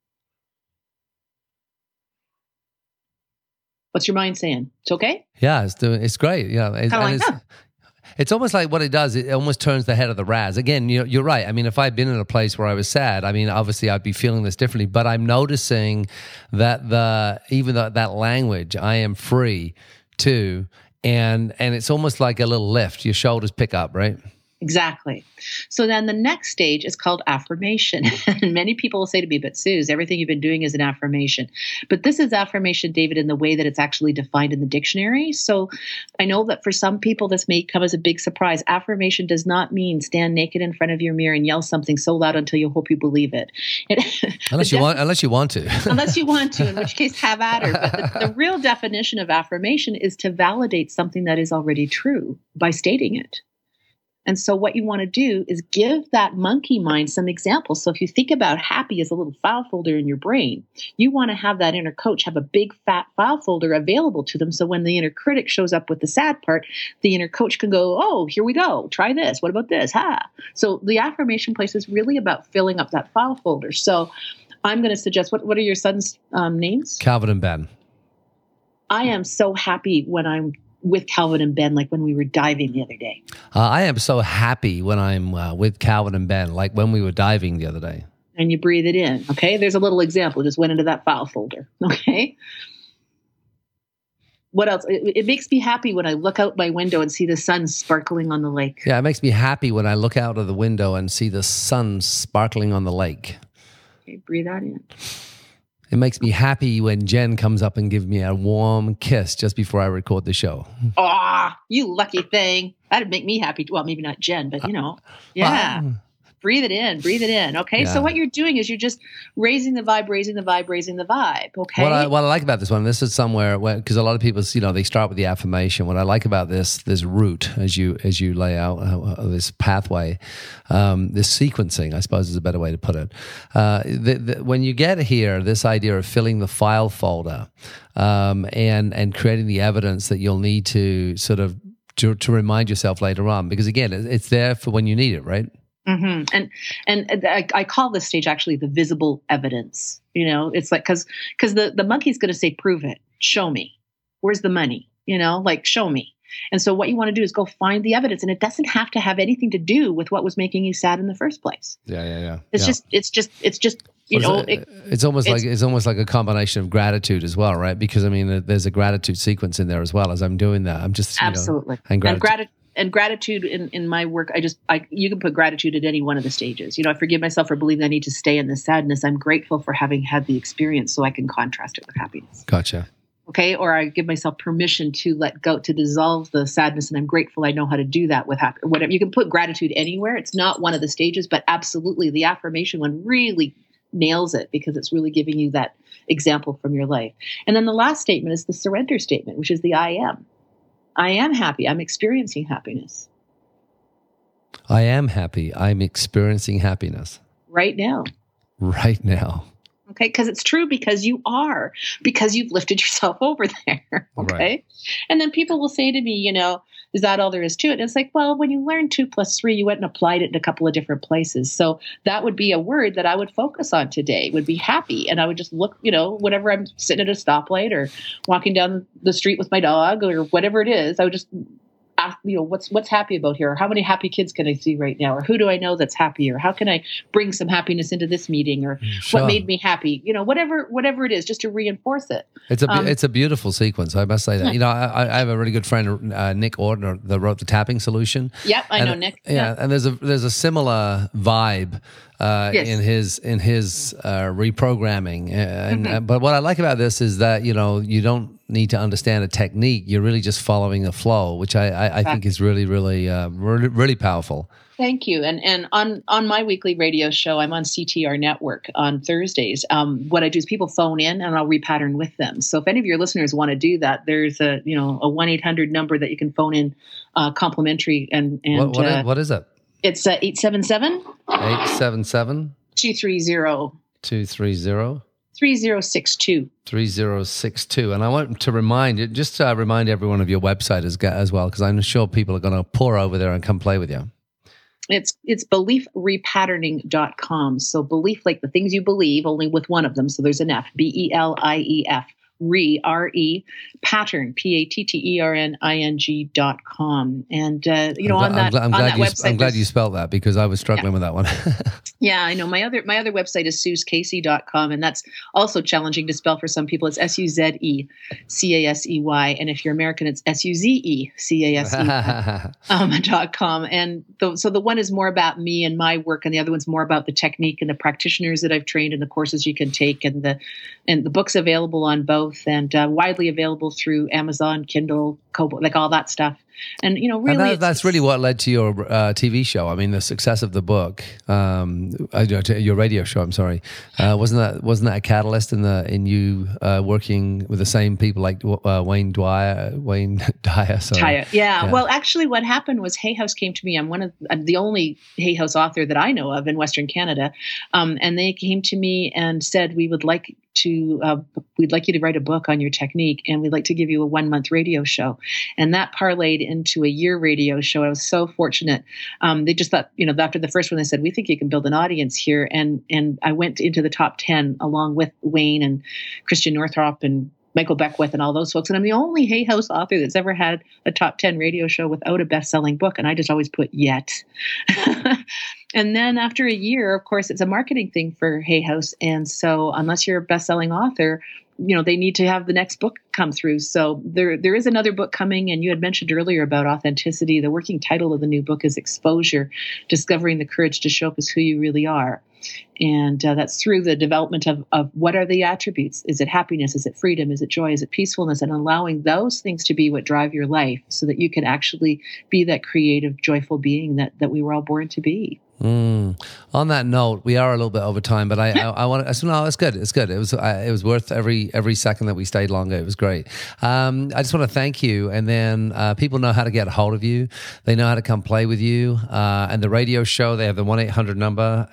What's your mind saying? It's okay? Yeah, it's great. It's almost like what it does, it almost turns the head of the Raz. Again, you're right. I mean, if I'd been in a place where I was sad, I mean, obviously I'd be feeling this differently, but I'm noticing that that language, I am free to, and it's almost like a little lift. Your shoulders pick up, right? Exactly. So then the next stage is called affirmation. And many people will say to me, but Suze, everything you've been doing is an affirmation. But this is affirmation, David, in the way that it's actually defined in the dictionary. So I know that for some people, this may come as a big surprise. Affirmation does not mean stand naked in front of your mirror and yell something so loud until you hope you believe it. Unless you want to. Unless you want to, in which case have at her. But the real definition of affirmation is to validate something that is already true by stating it. And so what you want to do is give that monkey mind some examples. So if you think about happy as a little file folder in your brain, you want to have that inner coach have a big fat file folder available to them. So when the inner critic shows up with the sad part, the inner coach can go, oh, here we go. Try this. What about this? So the affirmation place is really about filling up that file folder. So I'm going to suggest, what are your sons' names? Calvin and Ben. I am so happy when I'm with Calvin and Ben, like when we were diving the other day. I am so happy when I'm with Calvin and Ben, like when we were diving the other day. And you breathe it in, okay? There's a little example. It just went into that file folder, okay? What else? It makes me happy when I look out my window and see the sun sparkling on the lake. Yeah, it makes me happy when I look out of the window and see the sun sparkling on the lake. Okay, breathe that in. It makes me happy when Jen comes up and gives me a warm kiss just before I record the show. Oh, you lucky thing. That'd make me happy. Well, maybe not Jen, but yeah. Breathe it in. Breathe it in. Okay. Yeah. So what you're doing is you're just raising the vibe, raising the vibe, raising the vibe. Okay. What I like about this one, this is somewhere where, because a lot of people, they start with the affirmation. What I like about this route, as you lay out this pathway, this sequencing, I suppose is a better way to put it. When you get here, this idea of filling the file folder and creating the evidence that you'll need to sort of to remind yourself later on, because again, it's there for when you need it, right? Mm-hmm. And I call this stage actually the visible evidence. It's like because the monkey's going to say, "Prove it, show me. Where's the money?" Show me. And so what you want to do is go find the evidence, and it doesn't have to have anything to do with what was making you sad in the first place. Yeah. It's just it's almost like a combination of gratitude as well, right? Because there's a gratitude sequence in there as well. As I'm doing that, I'm just absolutely and gratitude in my work. You can put gratitude at any one of the stages. I forgive myself for believing I need to stay in this sadness. I'm grateful for having had the experience, so I can contrast it with happiness. Gotcha. Okay, or I give myself permission to let go, to dissolve the sadness, and I'm grateful I know how to do that with happy. Whatever, you can put gratitude anywhere. It's not one of the stages, but absolutely the affirmation one really nails it because it's really giving you that example from your life. And then the last statement is the surrender statement, which is the I am. I am happy. I'm experiencing happiness. I am happy. I'm experiencing happiness. Right now. Right now. Okay, because it's true, because you are, because you've lifted yourself over there. Okay. Right. And then people will say to me, is that all there is to it? And it's like, well, when you learn 2 + 3, you went and applied it in a couple of different places. So that would be a word that I would focus on today, would be happy. And I would just look, whenever I'm sitting at a stoplight or walking down the street with my dog or whatever it is, I would just ask, what's happy about here? Or how many happy kids can I see right now? Or who do I know that's happy? Or how can I bring some happiness into this meeting? Or Sure. what made me happy? Whatever it is, just to reinforce it. It's a beautiful sequence. I must say that. I have a really good friend, Nick Ordner, that wrote the Tapping Solution. Yep, I know Nick. Yeah, and there's a similar vibe Yes. in his reprogramming. But what I like about this is that you don't need to understand a technique. You're really just following a flow, which I think is really, really, really powerful. Thank you. And on my weekly radio show, I'm on CTR Network on Thursdays. What I do is people phone in and I'll repattern with them. So if any of your listeners want to do that, there's a 1-800 number that you can phone in complimentary. And what is it? It's 877 877 230 230 3062. 3062. And I want to remind everyone of your website as well, because I'm sure people are going to pour over there and come play with you. It's beliefrepatterning.com. So belief, like the things you believe, only with one of them. So there's an F, BELIEF, R-E, pattern, PATTERNING.com. And, on that website. I'm glad you spelled that because I was struggling with that one. Yeah, I know. My other website is SuzCasey.com, and that's also challenging to spell for some people. It's SUZECASEY. And if you're American, it's SUZECASEY.com. And so the one is more about me and my work, and the other one's more about the technique and the practitioners that I've trained and the courses you can take, and the book's available on both and widely available through Amazon, Kindle, Kobo, like all that stuff. And really, that's really what led to your TV show. I mean, the success of the book, your radio show. I'm sorry, wasn't that a catalyst in you working with the same people like Wayne Dyer? Sorry. Yeah. Well, actually, what happened was Hay House came to me. I'm the only Hay House author that I know of in Western Canada, and they came to me and said, we'd like you to write a book on your technique, and we'd like to give you a 1-month radio show. And that parlayed into a year radio show. I was so fortunate. They just thought, after the first one, they said, we think you can build an audience here. And I went into the top 10 along with Wayne and Christian Northrup and Michael Beckwith and all those folks. And I'm the only Hay House author that's ever had a top 10 radio show without a best-selling book. And I just always put yet. And then after a year, of course, it's a marketing thing for Hay House. And so unless you're a best-selling author, they need to have the next book come through. So there is another book coming. And you had mentioned earlier about authenticity. The working title of the new book is Exposure, Discovering the Courage to Show Up as Who You Really Are. And that's through the development of what are the attributes? Is it happiness? Is it freedom? Is it joy? Is it peacefulness? And allowing those things to be what drive your life so that you can actually be that creative, joyful being that we were all born to be. On that note, we are a little bit over time, but I want to. No, it's good. It's good. It was worth every second that we stayed longer. It was great. I just want to thank you, and then people know how to get a hold of you. They know how to come play with you. And the radio show, they have the 1-800 number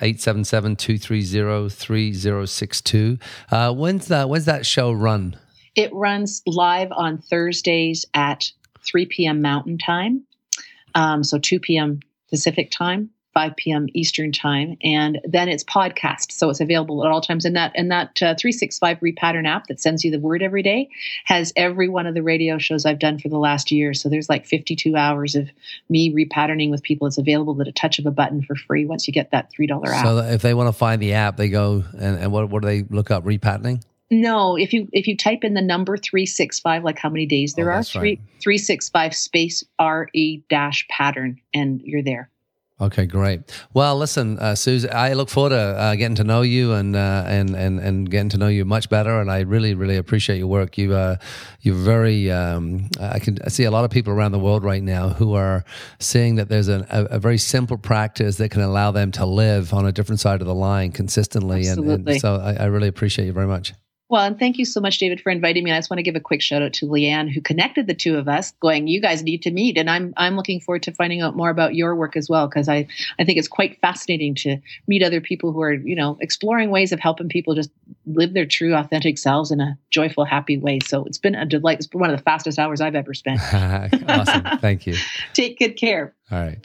877-230-3062. When's that show run? It runs live on Thursdays at 3 p.m. Mountain Time, so 2 p.m. Pacific Time. 5 p.m. Eastern Time, and then it's podcast, so it's available at all times. And that 365 Repattern app that sends you the word every day has every one of the radio shows I've done for the last year. So there's like 52 hours of me repatterning with people. It's available at a touch of a button for free once you get that $3 app. So if they want to find the app, they go and what do they look up? Repatterning? No, if you type in the number 365, like how many days there are, that's right. 365 space RE-pattern, and you're there. Okay, great. Well, listen, Suze, I look forward to getting to know you and getting to know you much better. And I really, really appreciate your work. You're very. I see a lot of people around the world right now who are seeing that there's a very simple practice that can allow them to live on a different side of the line consistently. Absolutely. And so I really appreciate you very much. Well, and thank you so much, David, for inviting me. I just want to give a quick shout out to Leanne, who connected the two of us, going, you guys need to meet. And I'm looking forward to finding out more about your work as well, because I think it's quite fascinating to meet other people who are, exploring ways of helping people just live their true, authentic selves in a joyful, happy way. So it's been a delight. It's been one of the fastest hours I've ever spent. Awesome. Thank you. Take good care. All right.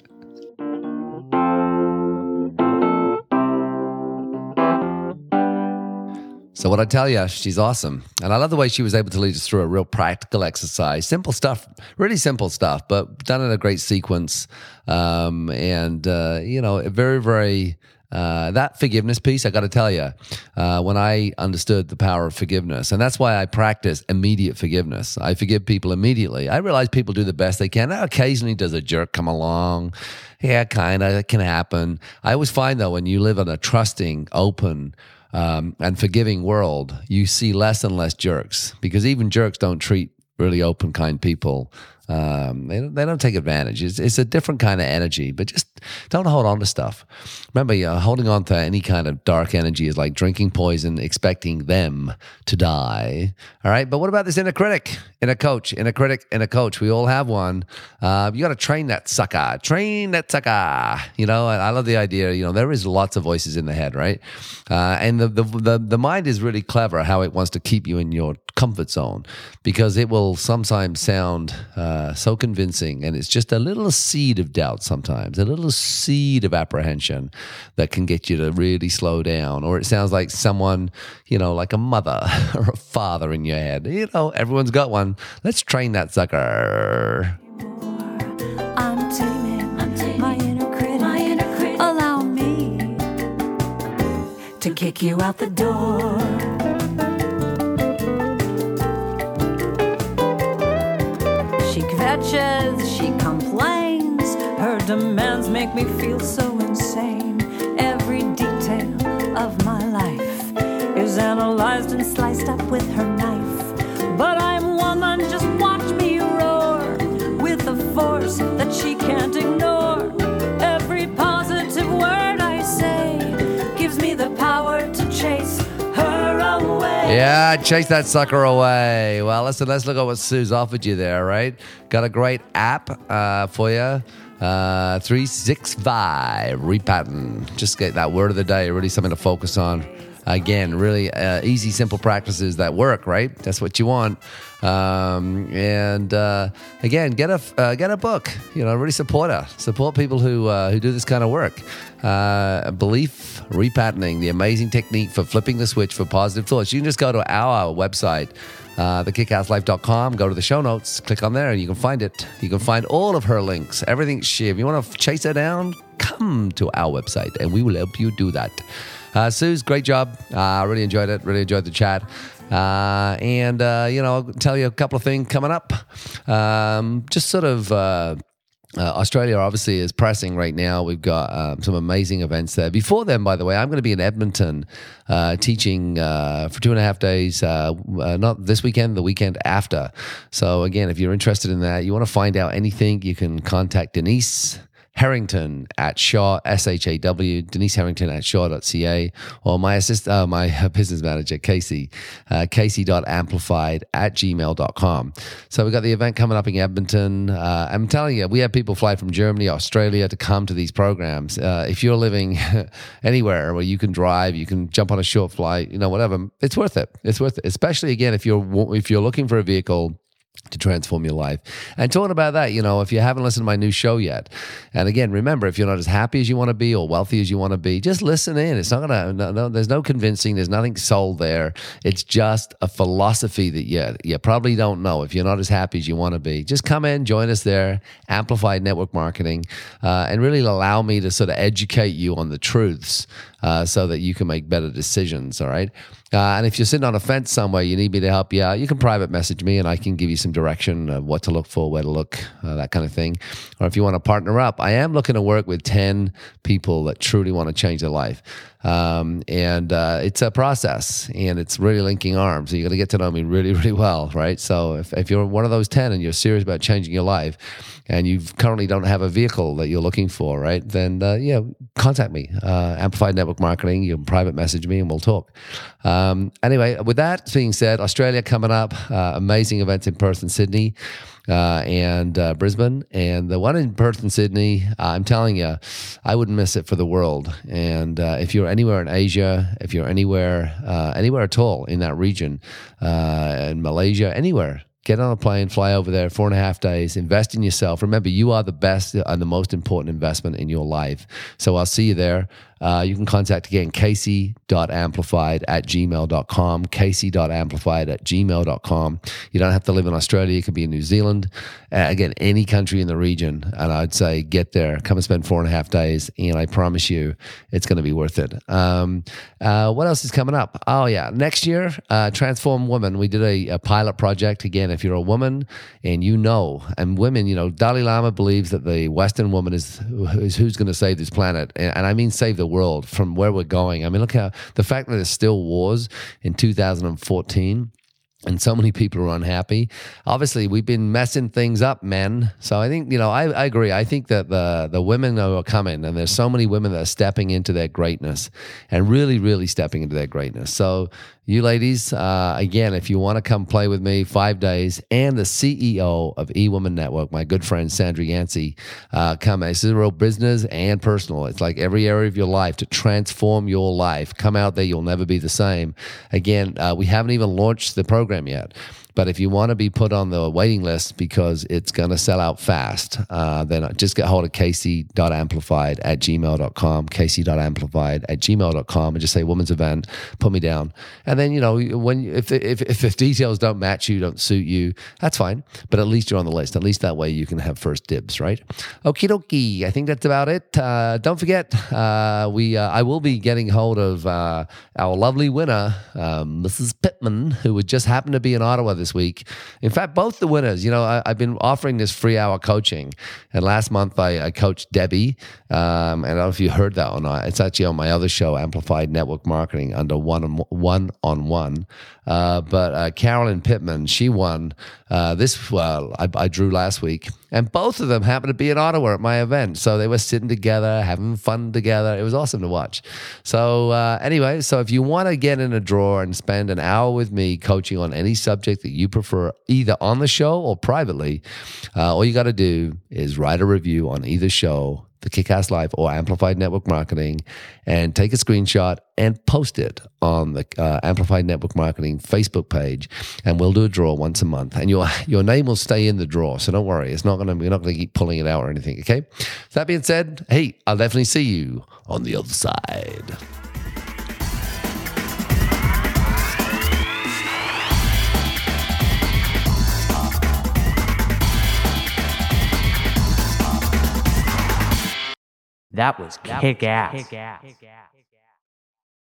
So what I tell you, she's awesome. And I love the way she was able to lead us through a real practical exercise. Simple stuff, really simple stuff, but done in a great sequence. Very, very, that forgiveness piece, I got to tell you, when I understood the power of forgiveness, and that's why I practice immediate forgiveness. I forgive people immediately. I realize people do the best they can. Now, occasionally does a jerk come along. Yeah, kind of, it can happen. I always find, though, when you live in a trusting, open, and forgiving world, you see less and less jerks, because even jerks don't treat really open, kind people. They don't take advantage. It's a different kind of energy, but just don't hold on to stuff. Remember, holding on to any kind of dark energy is like drinking poison, expecting them to die. All right. But what about this inner critic, inner coach, inner critic, inner coach? We all have one. You got to train that sucker. Train that sucker. I love the idea. There is lots of voices in the head, right? And the mind is really clever how it wants to keep you in your comfort zone, because it will sometimes sound so convincing, and it's just a little seed of doubt sometimes, a little seed of apprehension that can get you to really slow down. Or it sounds like someone, like a mother or a father in your head. Everyone's got one. Let's train that sucker. I'm taming my inner critic. Allow me to kick you out the door. She kvetches, she complains. Her demands make me feel so insane. Every detail of my life is analyzed and sliced up with her knife. But I'm woman, just watch me roar with a force that she can't ignore. Every positive word I say gives me the power to chase her away. Yeah, chase that sucker away. Well, listen, let's look at what Suze offered you there, right? Got a great app for you. 365 Repattern. Just get that word of the day, really something to focus on. Again, really easy, simple practices that work, right? That's what you want. Again, get a book. Really support her. Support people who do this kind of work. Belief Repatterning, the amazing technique for flipping the switch for positive thoughts. You can just go to our website, thekickasslife.com, go to the show notes, click on there, and you can find it. You can find all of her links, everything she. If you want to chase her down, come to our website, and we will help you do that. Suze, great job. I really enjoyed it. Really enjoyed the chat. I'll tell you a couple of things coming up. Just sort of Australia obviously is pressing right now. We've got some amazing events there. Before then, by the way, I'm going to be in Edmonton teaching for 2.5 days, not this weekend, the weekend after. So again, if you're interested in that, you want to find out anything, you can contact Denise Harrington at Shaw, SHAW, Denise Harrington at shaw.ca, or my my business manager, Casey, casey.amplified@gmail.com. So we've got the event coming up in Edmonton. I'm telling you, we have people fly from Germany, Australia to come to these programs. If you're living anywhere where you can drive, you can jump on a short flight, whatever, it's worth it. It's worth it, especially again, if you're looking for a vehicle to transform your life. And talking about that, if you haven't listened to my new show yet, and again, remember, if you're not as happy as you want to be or wealthy as you want to be, just listen in. It's not gonna, there's no convincing, there's nothing sold there. It's just a philosophy that you probably don't know. If you're not as happy as you want to be, just come in, join us there, Amplified Network Marketing, and really allow me to sort of educate you on the truths so that you can make better decisions, all right? And if you're sitting on a fence somewhere, you need me to help you out, you can private message me and I can give you some direction of what to look for, where to look, that kind of thing. Or if you want to partner up, I am looking to work with 10 people that truly want to change their life. And it's a process and it's really linking arms. So you got to get to know me really, really well, right? So if you're one of those 10 and you're serious about changing your life and you currently don't have a vehicle that you're looking for, right? Then, contact me, Amplified Network Marketing. You can private message me and we'll talk. Anyway, with that being said, Australia coming up, amazing events in Perth and Sydney. And Brisbane, and the one in Perth and Sydney, I'm telling you, I wouldn't miss it for the world. And if you're anywhere in Asia, if you're anywhere at all in that region, in Malaysia, anywhere, get on a plane, fly over there, 4.5 days, invest in yourself. Remember, you are the best and the most important investment in your life. So I'll see you there. You can contact again, casey.amplified@gmail.com, casey.amplified@gmail.com. You don't have to live in Australia. You could be in New Zealand. Again, any country in the region. And I'd say get there, come and spend 4.5 days, and I promise you it's going to be worth it. What else is coming up? Oh, yeah. Next year, Transform Women. We did a pilot project. Again, if you're a woman and and women, Dalai Lama believes that the Western woman is who's going to save this planet. And I mean save the world from where we're going. I mean, look how the fact that there's still wars in 2014 and so many people are unhappy. Obviously, we've been messing things up, men. So I think, I agree. I think that the women are coming, and there's so many women that are stepping into their greatness and really, really stepping into their greatness. So you ladies, again, if you want to come play with me 5 days, and the CEO of eWoman Network, my good friend Sandra Yancey, come. This is real business and personal. It's like every area of your life to transform your life. Come out there, you'll never be the same. Again, we haven't even launched the program yet. But if you want to be put on the waiting list because it's going to sell out fast, then just get hold of casey.amplified@gmail.com, casey.amplified@gmail.com, and just say women's event, put me down. And then, if the details don't match you, don't suit you, that's fine. But at least you're on the list. At least that way you can have first dibs, right? Okie dokie. I think that's about it. Don't forget, I will be getting hold of our lovely winner, Mrs. Pittman, who would just happen to be in Ottawa this week. In fact, both the winners, I've been offering this free hour coaching. And last month I coached Debbie. And I don't know if you heard that or not. It's actually on my other show, Amplified Network Marketing, under one-on-one. But Carolyn Pittman, she won I drew last week. And both of them happened to be in Ottawa at my event. So they were sitting together, having fun together. It was awesome to watch. So anyway, so if you want to get in a draw and spend an hour with me coaching on any subject that you prefer, either on the show or privately, all you got to do is write a review on either show, The Kick-Ass Life or Amplified Network Marketing, and take a screenshot and post it on the Amplified Network Marketing Facebook page, and we'll do a draw once a month. And your name will stay in the draw, so don't worry. We're not going to keep pulling it out or anything, okay? That being said, hey, I'll definitely see you on the other side. That was kick-ass.